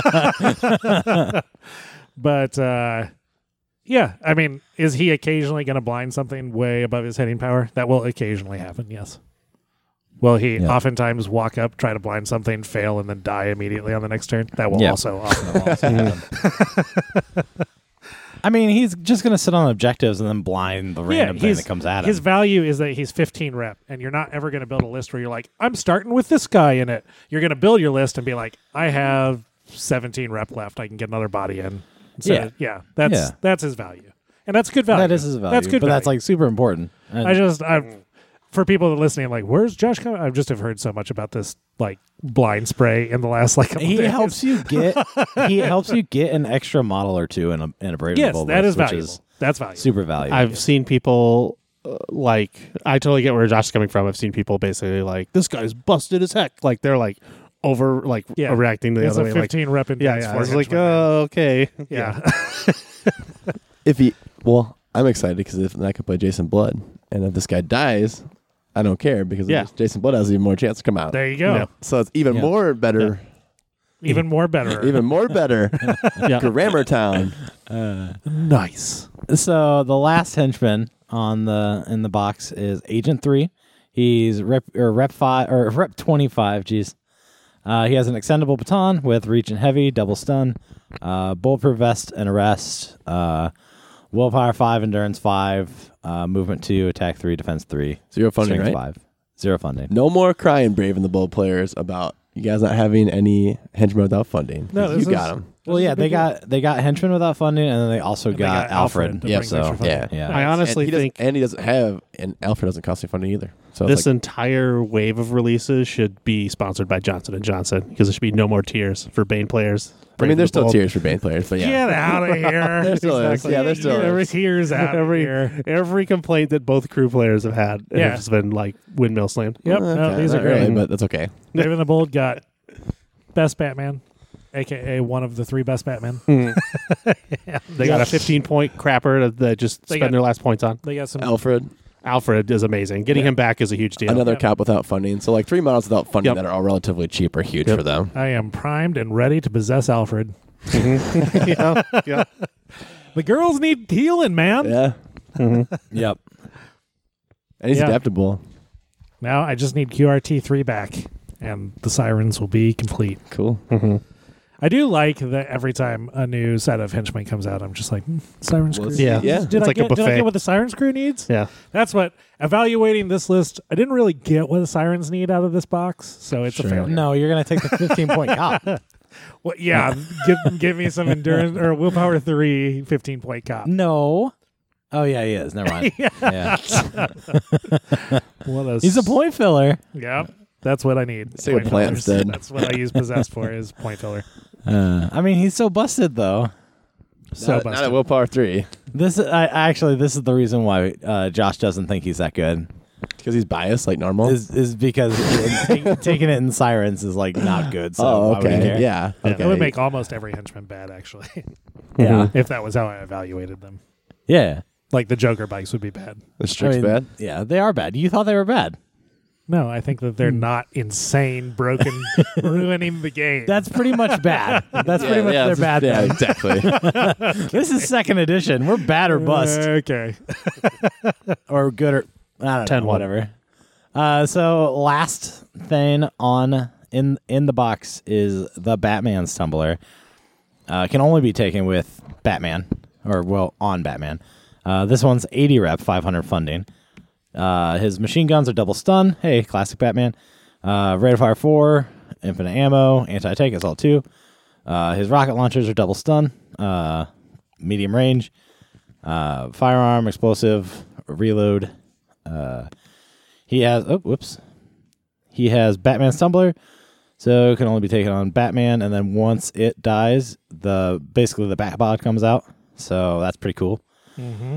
But yeah, I mean, is he occasionally going to blind something way above his hitting power? That will occasionally happen. Yes. Will he oftentimes walk up, try to blind something, fail, and then die immediately on the next turn? That will also often happen. I mean, he's just going to sit on objectives and then blind the random thing that comes at him. His value is that he's 15 rep, and you're not ever going to build a list where you're like, I'm starting with this guy in it. You're going to build your list and be like, I have 17 rep left. I can get another body in. So, that's his value, and that's good value. That is his value. That's good, but that's value. like super important. And For people that are listening, like, where's Josh coming? I just have heard so much about this, like, blind spray in the last couple he days. helps you get an extra model or two in a Brave Yes, Bold that list, is which valuable. That's valuable. super valuable. I've seen people I totally get where Josh is coming from. I've seen people basically like, this guy's busted as heck. Like they're like over reacting to the It's other a way. 15 rep in I was like, oh, okay. yeah. I'm excited because if I could play Jason Blood, and if this guy dies, I don't care because Jason Blood has even more chance to come out. There you go. Yeah. So it's even more better. Even more better. Even more better. Grammar Town. Nice. So the last henchman in the box is Agent 3. He's rep 25. Geez. He has an extendable baton with reach and heavy, double stun, bulletproof vest and arrest, willpower 5, endurance 5, movement 2, attack 3, defense 3, 0 funding, strength right? 5, 0 funding. No more crying, Brave and the Bold players, about you guys not having any henchmen without funding. No, you got them. Well, yeah, they got henchmen without funding, and then they also got Alfred. to Yeah, bring so extra funding. yeah. I honestly and think he doesn't have, and Alfred doesn't cost any funding either. So this it's like, entire wave of releases should be sponsored by Johnson & Johnson because there should be no more tiers for Bane players. I mean, there's still tiers for Bane players, but yeah. Get out of here. There still is. Yeah, there still Every is. tears out of here. Every complaint that both crew players have had has been like windmill slammed. Yep. Okay, No, these are not great. really, but that's okay. Brave and the Bold got Best Batman, a.k.a. one of the 3 Best Batman. They got a 15-point crapper that just They spend got- their last points on. They got some. Alfred is amazing. Getting him back is a huge deal. Another cap without funding. So like 3 models without funding Yep. that are all relatively cheap are huge for them. I am primed and ready to possess Alfred. yeah. The girls need healing, man. Yeah. Yep. And he's Yeah. adaptable. Now I just need QRT3 back, and the sirens will be complete. Cool. I do like that every time a new set of henchmen comes out, I'm just like, Sirens Crew. Yeah. Yeah. Did It's I like a get? Did I buffet. get what the Sirens Crew needs? Yeah. That's what evaluating this list. I didn't really get what the Sirens need out of this box, so it's a Sure. failure. No, you're gonna take the 15-point cop. Well, yeah, give me some endurance or willpower 3 15-point cop. No. Oh yeah, he is. Never mind. Yeah. What He's a point filler. Yep, that's what I need. Say a Point plant fillers. instead. That's what I use possess for is point filler. I mean, he's so busted though. So Not busted. at willpower 3. This is the reason why Josh doesn't think he's that good. Because he's biased, like normal. is because taking it in Sirens is like not good. So Oh, why would he okay. care? Yeah. Yeah, Okay. that would make almost every henchman bad, actually, Yeah. if that was how I evaluated them. Yeah. Like the Joker bikes would be bad. the Strix I mean, bad. Yeah, they are bad. You thought they were bad. No, I think that they're not insane, broken, ruining the game. That's pretty much bad. That's pretty much their bad. Yeah, thing. exactly. This is second edition. We're bad or bust. Okay. Or good or I don't know, 10-1. whatever. So last thing on in the box is the Batman's tumbler. Can only be taken with Batman, or well, on Batman. This one's 80 rep, 500 funding. His machine guns are double stun. Hey, classic Batman. Rate of fire 4, infinite ammo, anti-tank assault 2. His rocket launchers are double stun, medium range, firearm, explosive, reload. He has He has Batman's tumbler, so it can only be taken on Batman, and then once it dies, basically the Batpod comes out. So that's pretty cool. Mm-hmm.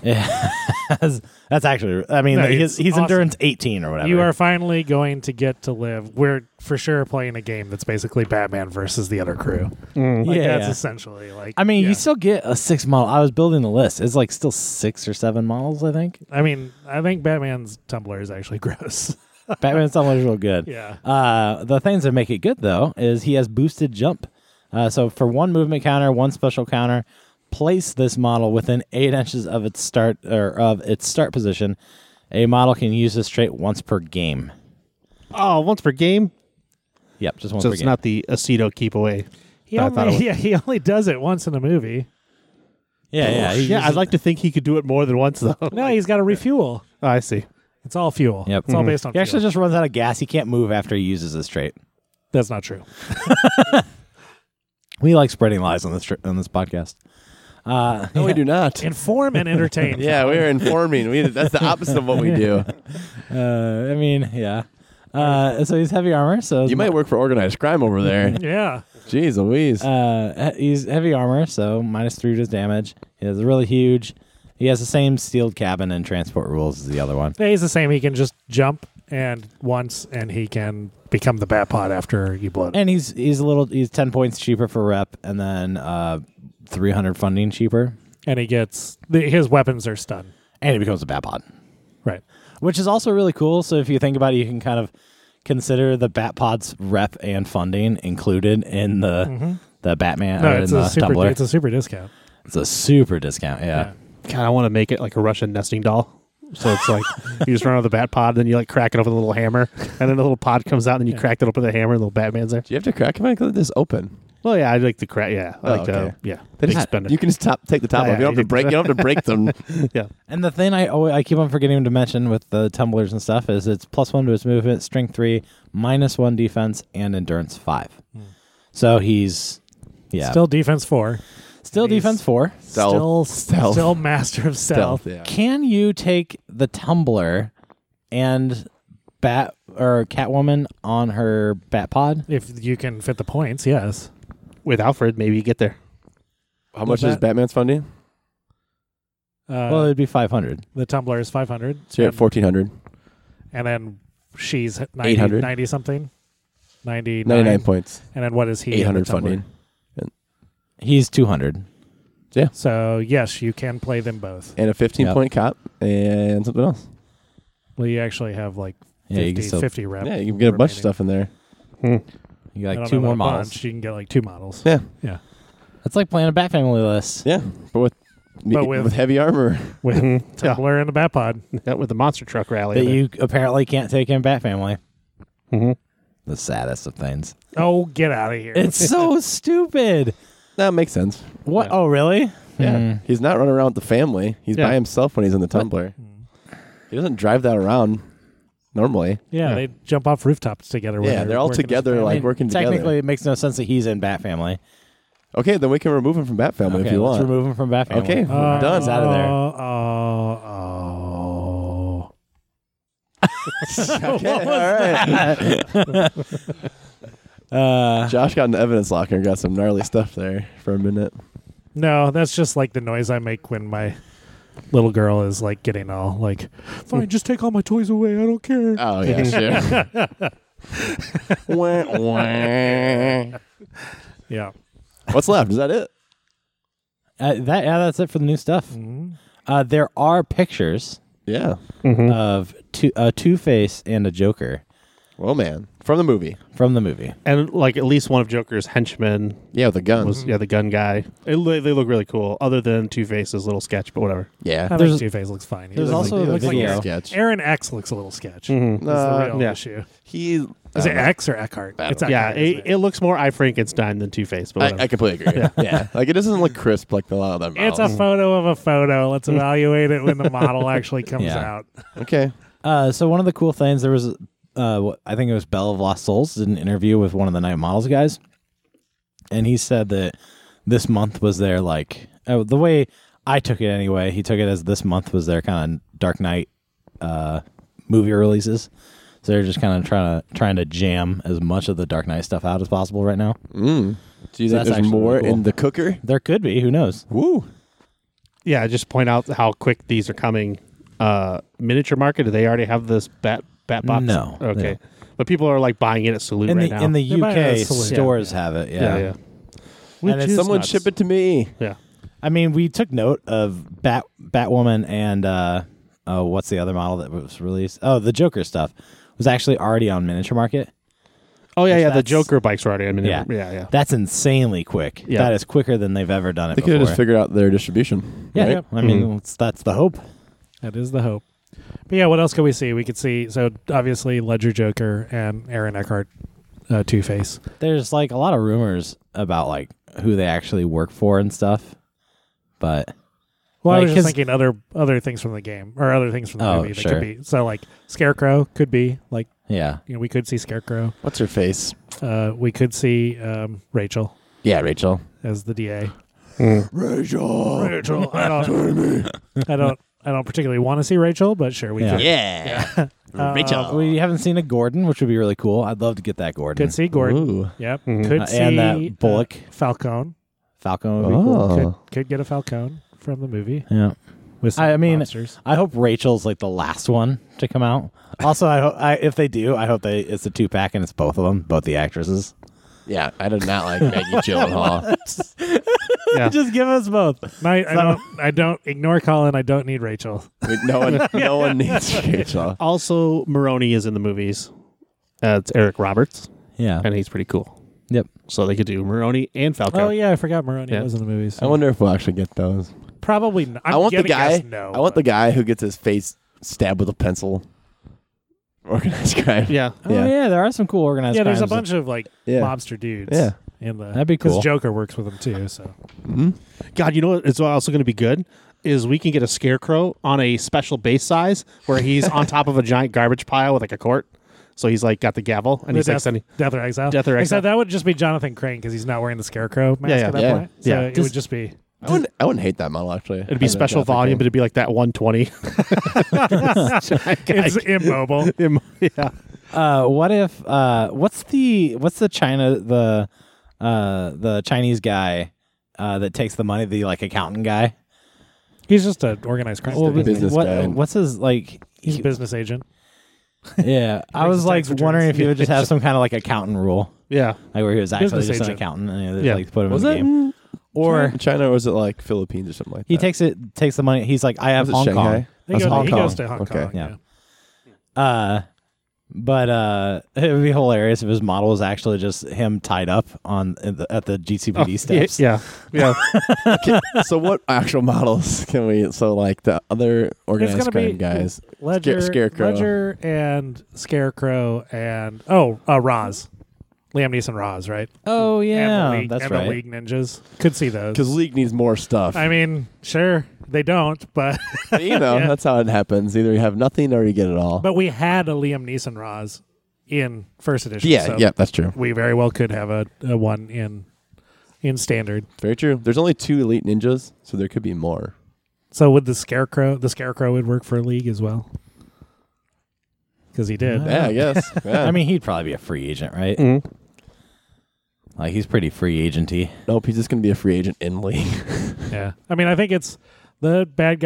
That's actually, I mean, No, he's it's awesome. endurance 18 or whatever. You are finally going to get to live. We're for sure playing a game that's basically Batman versus the other crew. Like Yeah, that's yeah. essentially like. I mean, yeah. you still get a 6 model. I was building the list. It's like still 6 or 7 models, I think. I mean, I think Batman's tumbler is actually gross. Batman's tumbler is real good. Yeah. The things that make it good, though, is he has boosted jump. So for one movement counter, one special counter, place this model within 8 inches of its start position. A model can use this trait once per game. Oh, once per game? Yep, just once So per it's game. not the Aceto keep away. He I thought it only, was- he only does it once in a movie. yeah. he Yeah, uses- I'd like to think he could do it more than once, though. No, he's got to refuel. Oh, I see. It's all fuel. Yep. It's all based on He actually fuel. just runs out of gas. He can't move after he uses this trait. That's not true. We like spreading lies on this podcast. No, we do not. Inform and entertain. Yeah, we're informing. That's the opposite of what we do. I mean, yeah. So he's heavy armor. So You might work for organized crime over there. Yeah. Jeez Louise. he's heavy armor, so -3 to his damage. He is really huge. He has the same sealed cabin and transport rules as the other one. Yeah, he's the same. He can just jump and he can become the Batpod after you blow it. And he's 10 points cheaper for rep, and then 300 funding cheaper, And he gets his weapons are stun. and he becomes a Batpod, Right. which is also really cool. So if you think about it, you can kind of consider the Batpod's rep and funding included in the Batman. No, or it's in a the super. tumbler. It's a super discount. It's a super discount. Yeah. God, I want to make it like a Russian nesting doll. So it's like you just run out of the bat pod, then you like crack it open with a little hammer, and then the little pod comes out, and then you crack it open with a hammer, and the little Batman's there. Do you have to crack it? Like this open. Well, yeah, I'd like to crack. Yeah, I Oh, like to. okay. Yeah, Then big just- spender. you can just take the top Yeah, off. You don't have to break. You don't have to break them. Yeah, And the thing I keep on forgetting to mention with the tumblers and stuff is it's +1 to his movement, strength 3, -1 defense, and endurance 5. So he's Still defense 4. still defense 4. Stealth. Still master of stealth. Yeah. Can you take the tumbler and Catwoman on her Batpod? If you can fit the points, yes. with Alfred, maybe you get there. How much is that? Batman's funding? Well, it'd be 500. The tumbler is 500. So you're at 1,400. And then she's 800. 90 something. 99. 99 points. And then what is he? in the 800 tumbler? funding. He's 200. So, yes, you can play them both. And a 15-point cop and something else. Well, you actually have like 50, Yeah, you can still 50 rep. Yeah, you can get a bunch of remaining. stuff in there. you I got don't like 2 know more about a models. bunch. You can get like 2 models. Yeah. Yeah. That's like playing a Bat Family list. Yeah, but with- with heavy armor. With Yeah. Tumbler and the Batpod. Yeah, with the monster truck rally. That you apparently can't take in Bat Family. Mm-hmm. The saddest of things. Oh, get out of here. It's so stupid. That makes sense. What? Yeah. Oh, really? Yeah, he's not running around with the family. He's Yeah. by himself when he's in the tumbler. He doesn't drive that around normally. yeah, Yeah. they jump off rooftops together. when Yeah, they're all working as a together, family. like working Technically, together. it makes no sense that he's in Bat Family. Okay, then we can remove him from Bat Family Okay, if you let's want. remove him from Bat Family. Okay, we're done. He's out of there. Oh. Okay, all right. Josh got an evidence locker and got some gnarly stuff there for a minute. No, that's just like the noise I make when my little girl is like getting all like, fine, just take all my toys away. I don't care. Oh yeah, sure. Wah, wah. Yeah. What's left? Is that it? That's it for the new stuff. There are pictures Yeah. of Two-Face and a Joker Well, man, from the movie. from the movie. And like at least one of Joker's henchmen Yeah, with the gun. was the gun guy. They look really cool. Other than Two-Face's little sketch, but whatever. Yeah. I There's- think Two-Face looks fine. there's also He a looks like video. sketch. Aaron X looks a little sketch. Mm-hmm. That's the real yeah. issue. He Is it X or Eckhart? I don't It's know. Yeah, Eckhart, isn't it looks more I Frankenstein than Two-Face, but whatever. I completely agree. Yeah. Like it doesn't look crisp like a lot of them. It's a photo of a photo. Let's evaluate it when the model actually comes Yeah. out. Okay. So one of the cool things, there was, I think it was Belle of Lost Souls did an interview with one of the Night Models guys, and he said that this month was their the way I took it anyway. He took it as this month was their kind of Dark Knight movie releases. So they're just kind of trying to jam as much of the Dark Knight stuff out as possible right now. Do you So think that's there's actually more really cool. in the cooker? There could be, who knows? Woo. Yeah, just point out how quick these are coming. Miniature market, do they already have this bat box? No, they Okay. don't. But people are like buying it at Salute In right the now. in the They're buying it UK, at Salute. stores have it. yeah. And it's Someone nuts. ship it to me. Yeah. I mean, we took note of Batwoman and what's the other model that was released? Oh, the Joker stuff was actually already on Miniature Market. Oh yeah, Which yeah. The that's- Joker bikes are already. I mean, Yeah. yeah. That's insanely quick. Yeah. That is quicker than they've ever done it They could before. have just figured out their distribution. yeah, right? I mean, that's the hope. That is the hope. But yeah, what else could we see? We could see, so obviously Ledger Joker and Aaron Eckhart Two-Face. There's like a lot of rumors about like who they actually work for and stuff, but Well, I Like, was just 'cause- thinking other things from the game or other things from the Oh, movie that sure. could be. So like Scarecrow could be like, yeah, we could see Scarecrow. What's her face? We could see Rachel Yeah, Rachel. as the DA. Rachel. Rachel, I don't particularly want to see Rachel, but sure we Yeah. could. Yeah. Rachel. we haven't seen a Gordon, which would be really cool. I'd love to get that Gordon. Could see Gordon. Ooh. Yep. Mhm. Could see And that Bullock. Falcone. Falcon would be cool. Oh. Could get a Falcone from the movie. Yeah. With some I mean, monsters. I hope Rachel's like the last one to come out. Also, if they do, I hope it's a 2-pack and it's both of them, both the actresses. Yeah, I did not like Maggie Gyllenhaal. Yeah. Just give us both. I don't ignore Colin. I don't need Rachel. No one needs Rachel. Also, Maroney is in the movies. It's Eric Roberts, Yeah. and he's pretty cool. Yep. So they could do Maroney and Falcon. Oh yeah, I forgot Maroney Yeah. was in the movies. I wonder if we'll actually get those. Probably not. I want the gonna guy. guess no, I want the but- guy who gets his face stabbed with a pencil. Organized crime. Yeah. Oh, yeah, there are some cool organized Yeah, there's a crimes. bunch of like Yeah. mobster dudes. Yeah. in the That'd be cool. because Joker works with them too. So Mm-hmm. God, you know what is also going to be good is we can get a Scarecrow on a special base size where he's on top of a giant garbage pile with like a court. So he's like got the gavel and he's like sending. Death or Exile. Death or Exile. Except that would just be Jonathan Crane because he's not wearing the Scarecrow mask Yeah, at that yeah. point. So Yeah. it Just- would just be. I wouldn't hate that model actually. It'd be special volume, but it'd be like that 120. It's immobile. Yeah. What if what's the Chinese guy that takes the money, the like accountant guy? He's just an organized crime. Well, dude. business guy. what's his like? He's a business agent. Yeah, I Brings was his like tax wondering returns. if he would just have some kind of like accountant rule, Yeah. like where he was actually Business just an agent. accountant and they Yeah. like put him Was in the it game. Or China or was it like Philippines or something like that? he takes the money. He's like, I have Was it Hong Shanghai? Kong. He That's goes, Hong he Kong. goes to Hong Okay. Kong. Yeah. But it would be hilarious if his model was actually just him tied up at the GCPD steps. Yeah. Yeah. Okay, so what actual models can we? So like the other organized gonna be- crime guys. Ledger, Scarecrow. Ledger and Scarecrow and Roz, Liam Neeson Roz, right? Oh and yeah, the League, that's and right. the League Ninjas could see those. Because League needs more stuff. I mean, sure they don't, but you know, Yeah. that's how it happens. Either you have nothing or you get it all. but we had a Liam Neeson Roz in first edition. yeah, so yeah, that's true. we very well could have a one in standard. Very true. There's only 2 elite ninjas, so there could be more. So would the Scarecrow would work for League as well? Because he did. Yeah, I guess. Yeah. I mean, he'd probably be a free agent, right? Mhm. Like he's pretty free agenty. nope, he's just going to be a free agent in League. Yeah. I mean, I think it's the bad guys are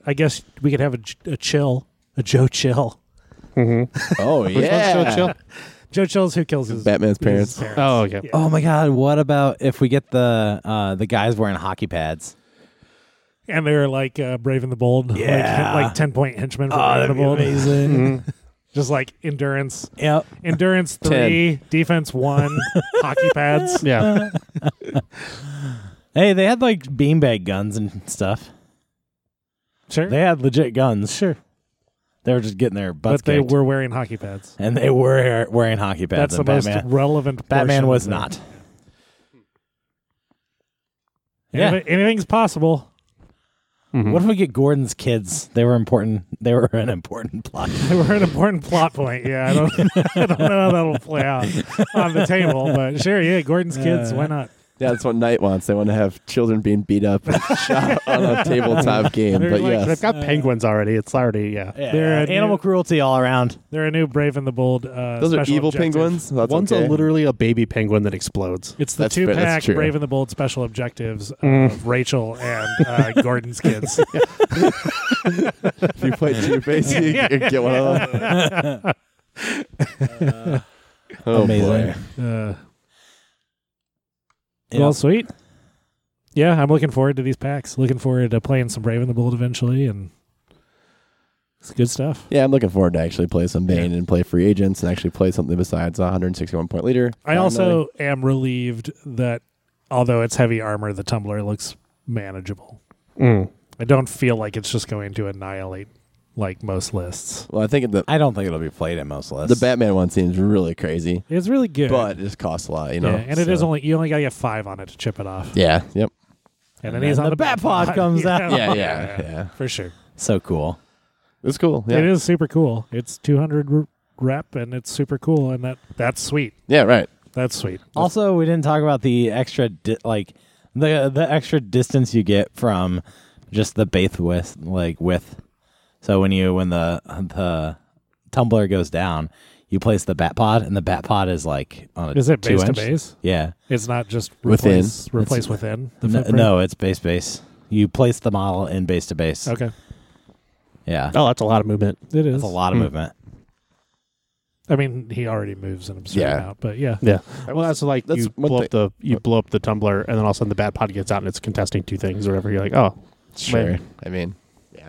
I guess we could have a Joe Chill. Oh yeah. Chill? Joe Chill's who kills his Batman's parents. Oh, okay. Yeah. Oh my God! What about if we get the guys wearing hockey pads? And they're like Brave and the Bold. Yeah. Like 10-point henchmen for Oh, Brave and the Bold. amazing. Just like endurance. Yep. Endurance 3, defense 1, hockey pads. Yeah. Hey, they had like beanbag guns and stuff. Sure. They had legit guns. Sure. They were just getting their butts But they kicked. were wearing hockey pads. And they were wearing hockey pads. That's the and most relevant Batman portion was of it. not. Yeah. Anything's possible. Mhm. What if we get Gordon's kids? They were important. They were an important plot. They were an important plot point. Yeah, I don't know how that'll play out on the table, but sure, yeah, Gordon's kids, why not? Yeah, that's what Knight wants. They want to have children being beat up and shot on a tabletop game. They're But like- yes, They've got penguins already. It's already, yeah. They're a animal new- cruelty all around. They're a new Brave and the Bold. those are special evil objective. penguins. That's One's okay. literally a baby penguin that explodes. It's the That's fair, that's 2-pack true. Brave and the Bold special objectives of Rachel and Gordon's kids. If you play Two-Face, you can get one of them. Oh Amazing. boy. Well, sweet. Yeah, I'm looking forward to these packs. Looking forward to playing some Brave and the Bold eventually, and it's good stuff. Yeah, I'm looking forward to actually play some Bane and play free agents and actually play something besides a 161 point leader. I also am relieved that although it's heavy armor, the tumbler looks manageable. Mm. I don't feel like it's just going to annihilate like most lists. Well, I think I don't think it'll be played in most lists. the Batman one seems really crazy, It's really good, but it just costs a lot, you know. yeah, and it is so- you only got to get 5 on it to chip it off. Yeah. Yep. And then And he's then on the the Bat Pod comes out. Yeah. for sure. So cool. It's cool. Yeah. It is super cool. It's 200 rep, and it's super cool, and that's sweet. Yeah. Right. That's sweet. Also, we didn't talk about the extra the extra distance you get from just the base width. So when the tumbler goes down, you place the Bat Pod, and the Bat Pod is like on a Is it 2 base to inch. base? Yeah. It's not just Within. replace within the No, footprint? no, it's base. You place the model in base to base. Okay. Yeah. Oh, that's a lot of movement. It is. That's a lot of movement. I mean, he already moves an absurd Yeah. amount, but yeah. Yeah. Well, that's like That's you one blow thing. up the tumbler, and then all of a sudden the Bat Pod gets out and it's contesting 2 things or whatever. You're like, oh, Sure. man. I mean, yeah.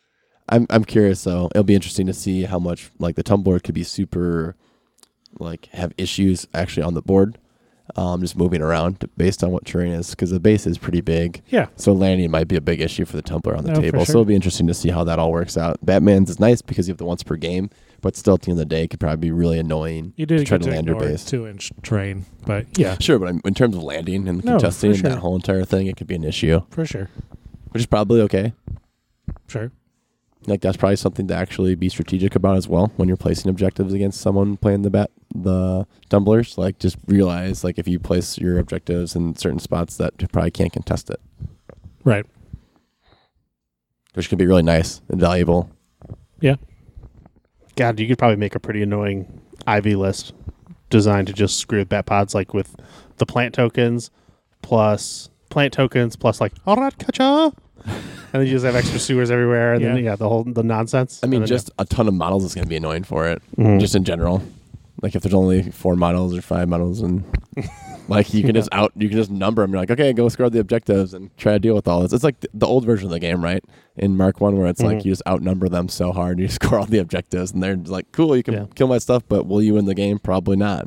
I'm curious though. It'll be interesting to see how much like the tumbler could be super, like have issues actually on the board, just moving around based on what terrain is because the base is pretty big. Yeah. So landing might be a big issue for the tumbler on the Oh, for table. sure. So it'll be interesting to see how that all works out. Batman's is nice because you have the once per game, but still at the end of the day, it could probably be really annoying You did to try get to to land your ignore base. 2-inch terrain, but yeah, Sure, but in terms of landing and No, contesting for sure. that whole entire thing, it could be an issue, for sure. which is probably okay. Sure. Like that's probably something to actually be strategic about as well when you're placing objectives against someone playing the tumblers. Like just realize like if you place your objectives in certain spots that you probably can't contest it, Right. which could be really nice and valuable. Yeah. God, you could probably make a pretty annoying IV list designed to just screw with Bat Pods, like with the plant tokens plus like, all right, catcha. And then you just have extra sewers everywhere, and then the nonsense. I mean, And then, just a ton of models is going to be annoying for it, Mhm. just in general. Like if there's only 4 models or 5 models, and like you can just number them. You're like, okay, go score the objectives and try to deal with all this. It's like the old version of the game, right? In Mark 1, where it's like you just outnumber them so hard, you score all the objectives, and they're just like, cool, you can kill my stuff, but will you win the game? Probably not.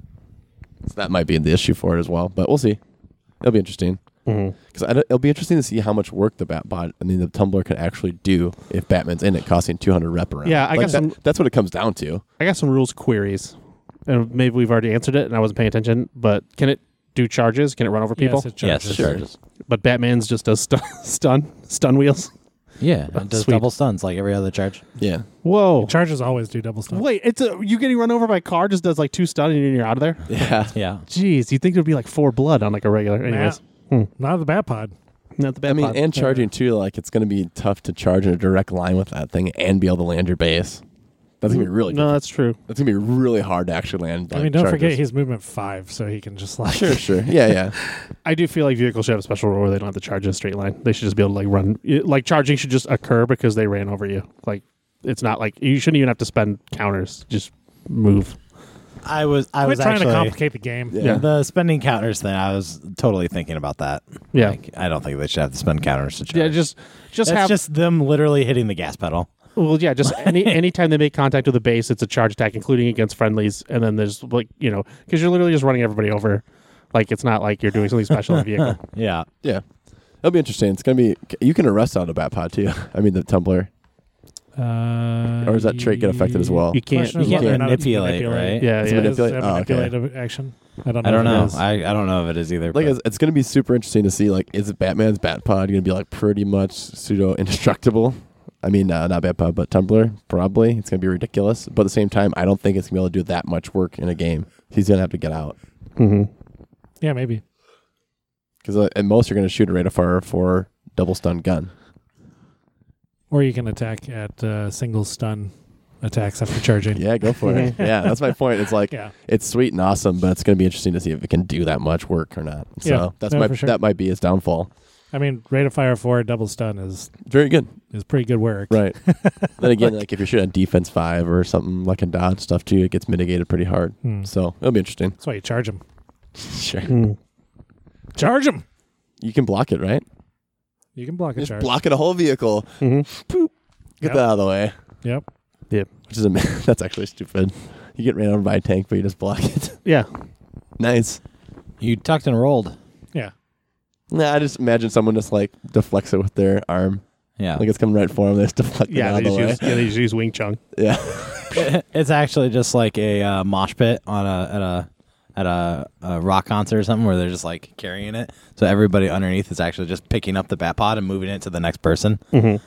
So that might be the issue for it as well, but we'll see. It'll be interesting. Because it'll be interesting to see how much work the Batbot, the tumbler can actually do if Batman's in it, costing 200 rep around. Yeah, I guess that's what it comes down to. I got some rules queries, and maybe we've already answered it, and I wasn't paying attention. But can it do charges? Can it run over people? Yes, it Yes, charges. sure. But Batman's just does stun wheels. Yeah, it does Sweet. double stuns like every other charge. Yeah. Whoa! Charges always do double stun. Wait, you getting run over by a car just does like 2 stun and you're out of there? Yeah. Yeah. Jeez, you'd think there'd be like 4 blood on like a regular. Anyways, Not the Bat Pod. not the I Bat mean, Pod. and charging too, like it's going to be tough to charge in a direct line with that thing and be able to land your base. That's gonna be really. No, that's true. That's gonna be really hard to actually land. I mean, don't forget he's movement 5, so he can just like. Sure. Yeah. I do feel like vehicles should have a special rule where they don't have to charge in a straight line. They should just be able to like run. Like charging should just occur because they ran over you. Like it's not like you shouldn't even have to spend counters. Just move. I was Quit trying actually to complicate the game. Yeah. the spending counters thing. I was totally thinking about that. Yeah. Like, I don't think they should have to spend counters to charge. Yeah, just That's have. just them literally hitting the gas pedal. Well, yeah, just anytime they make contact with a base, it's a charge attack, including against friendlies. And then there's like because you're literally just running everybody over. Like it's not like you're doing something special in the vehicle. Yeah. It'll be interesting. It's gonna be. You can arrest out of bat pod too. I mean the tumbler. Or does that trait get affected as well? You can't. You can't can't manipulate, right? Yeah, It's yeah. manipulate? Is that Oh, okay. manipulative action? I don't know. I don't if it know. is. I don't know if it is either. Like but it's gonna be super interesting to see. Like, is Batman's bat pod gonna be like pretty much pseudo indestructible? I mean, not bat pod, but tumbler. Probably it's gonna be ridiculous. But at the same time, I don't think it's gonna be able to do that much work in a game. He's gonna have to get out Mm-hmm. Yeah, maybe. because at most you're gonna shoot a rate of fire for double stun gun. Or you can attack at single stun attacks after charging. Yeah, go for it. Yeah, that's my point. It's like Yeah. it's sweet and awesome, but it's gonna be interesting to see if it can do that much work or not. So Yeah, that's no, my for sure. that might be his downfall. I mean, rate of fire 4 double stun is Very good. pretty good work. Right. Then again, like if you're shooting defense 5 or something like a dodge stuff too, it gets mitigated pretty hard. Hmm. So it'll be interesting. That's why you charge him. Sure. Charge him. You can block it, right? You can block a Just charge. block it a whole vehicle. Mm-hmm. Poop. Get Yep. that out of the way. Yep. Which is that's actually stupid. You get ran over by a tank, but you just block it. Yeah. Nice. you tucked and rolled. Yeah. Nah, I just imagine someone just like deflects it with their arm. Yeah. Like it's coming right for them. They just deflect it Yeah, out they of the way. just use Wing Chun. Yeah. It's actually just like a mosh pit on at a rock concert or something where they're just like carrying it. So everybody underneath is actually just picking up the bat pod and moving it to the next person. Mm-hmm.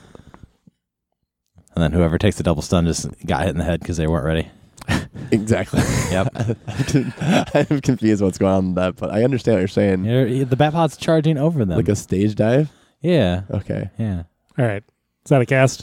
And then whoever takes the double stun just got hit in the head because they weren't ready. Exactly. Yep. I'm confused what's going on with that, but I understand what you're saying. The bat pod's charging over them. Like a stage dive? yeah. Okay. Yeah. All right. Is that a cast?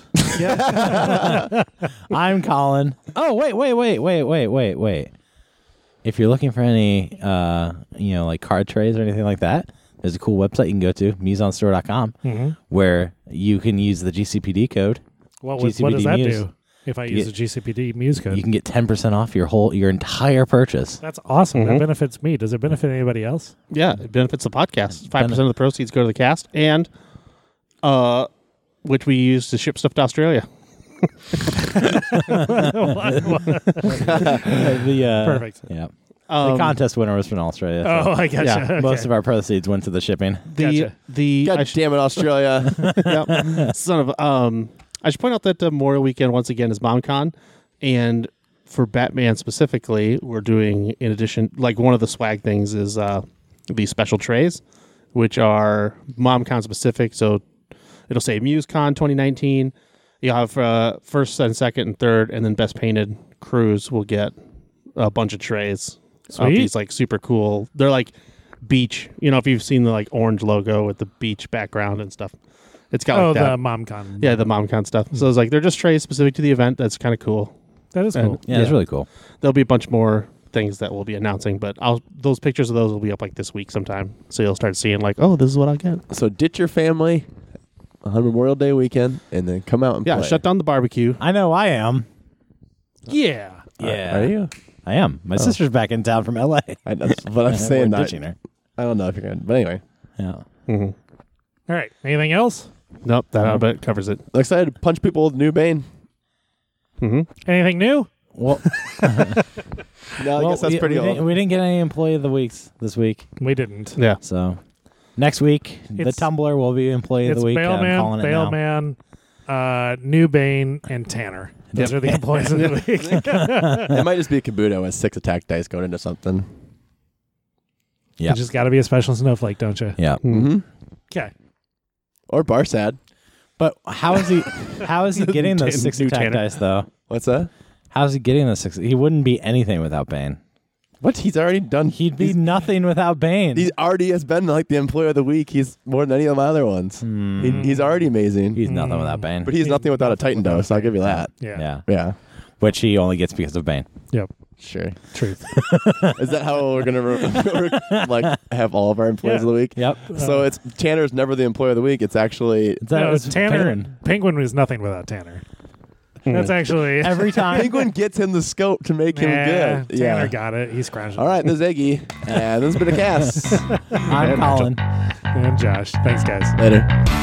I'm Colin. Oh, wait. If you're looking for any, like card trays or anything like that, there's a cool website you can go to, musonstore.com, Mm-hmm. where you can use the GCPD code. What does GCPD that Muse. do if I use a GCPD Muse code? You can get 10% off your entire purchase. That's awesome. That Mhm. benefits me. Does it benefit anybody else? Yeah, it benefits the podcast. 5% of the proceeds go to the cast, and which we use to ship stuff to Australia. Perfect. Yeah. The contest winner was from Australia. so Oh, I gotcha. yeah, Okay. most of our proceeds went to the shipping. the God I damn it, Australia. yep. Son of I should point out that Memorial Weekend once again is MomCon, and for Batman specifically, we're doing in addition like one of the swag things is these special trays, which are MomCon specific. So it'll say MuseCon 2019. You'll have first and second and third, and then best painted crews will get a bunch of trays of Sweet. these like super cool. They're like beach. You know, if you've seen the like orange logo with the beach background and stuff, it's got Oh, like that. the MomCon. Yeah, the MomCon stuff. So it's like they're just trays specific to the event. That's kind of cool. That is And- cool. Yeah, it's really cool. There'll be a bunch more things that we'll be announcing, but those pictures of those will be up like this week sometime. So you'll start seeing like, oh, this is what I'll get. So ditch your family on Memorial Day weekend and then come out and Yeah, play. shut down the barbecue. I know I am. Yeah. Yeah. Are you? I am. My sister's back in town from LA. That's what I'm saying. We're Not, ditching her. I don't know if you're going to. But anyway, Yeah. Mm-hmm. All right. Anything else? Nope, that I bet covers it. I'm excited to punch people with new Bane. Mm-hmm. Anything new? Well, No, I guess that's pretty old. we didn't get any employee of the weeks this week. We didn't. Yeah. So next week, the It's- Tumblr will be employee of It's the week. I'm calling Bailman, it now. New Bane, and Tanner. Those are the employees of the week. It might just be a Kabuto with 6 attack dice going into something. Yeah. You just got to be a special snowflake, don't you? Yeah. Mm-hmm. Okay. Or Barsad. But how is he? How is he getting those New 6 attack Tanner. dice though? What's that? How is he getting those 6? He wouldn't be anything without Bane. What? He's already done. He'd be nothing without Bane. He already has been like the employee of the week. He's more than any of my other ones. He's already amazing. He's nothing without Bane. But he's nothing without a Titan dose. I'll give you that. Yeah. yeah. Yeah. which he only gets because of Bane. Yep. Sure. Truth. Is that how we're gonna like have all of our employees of the week? Yep. So it's Tanner's never the employee of the week. It's actually No, it's Tanner. Penguin was nothing without Tanner. That's actually every time. Penguin gets him the scope to make him good. Tanner got it. He's crashing. All right, this is Iggy, and this has been a cast. I'm Colin. And Josh. Thanks, guys. Later.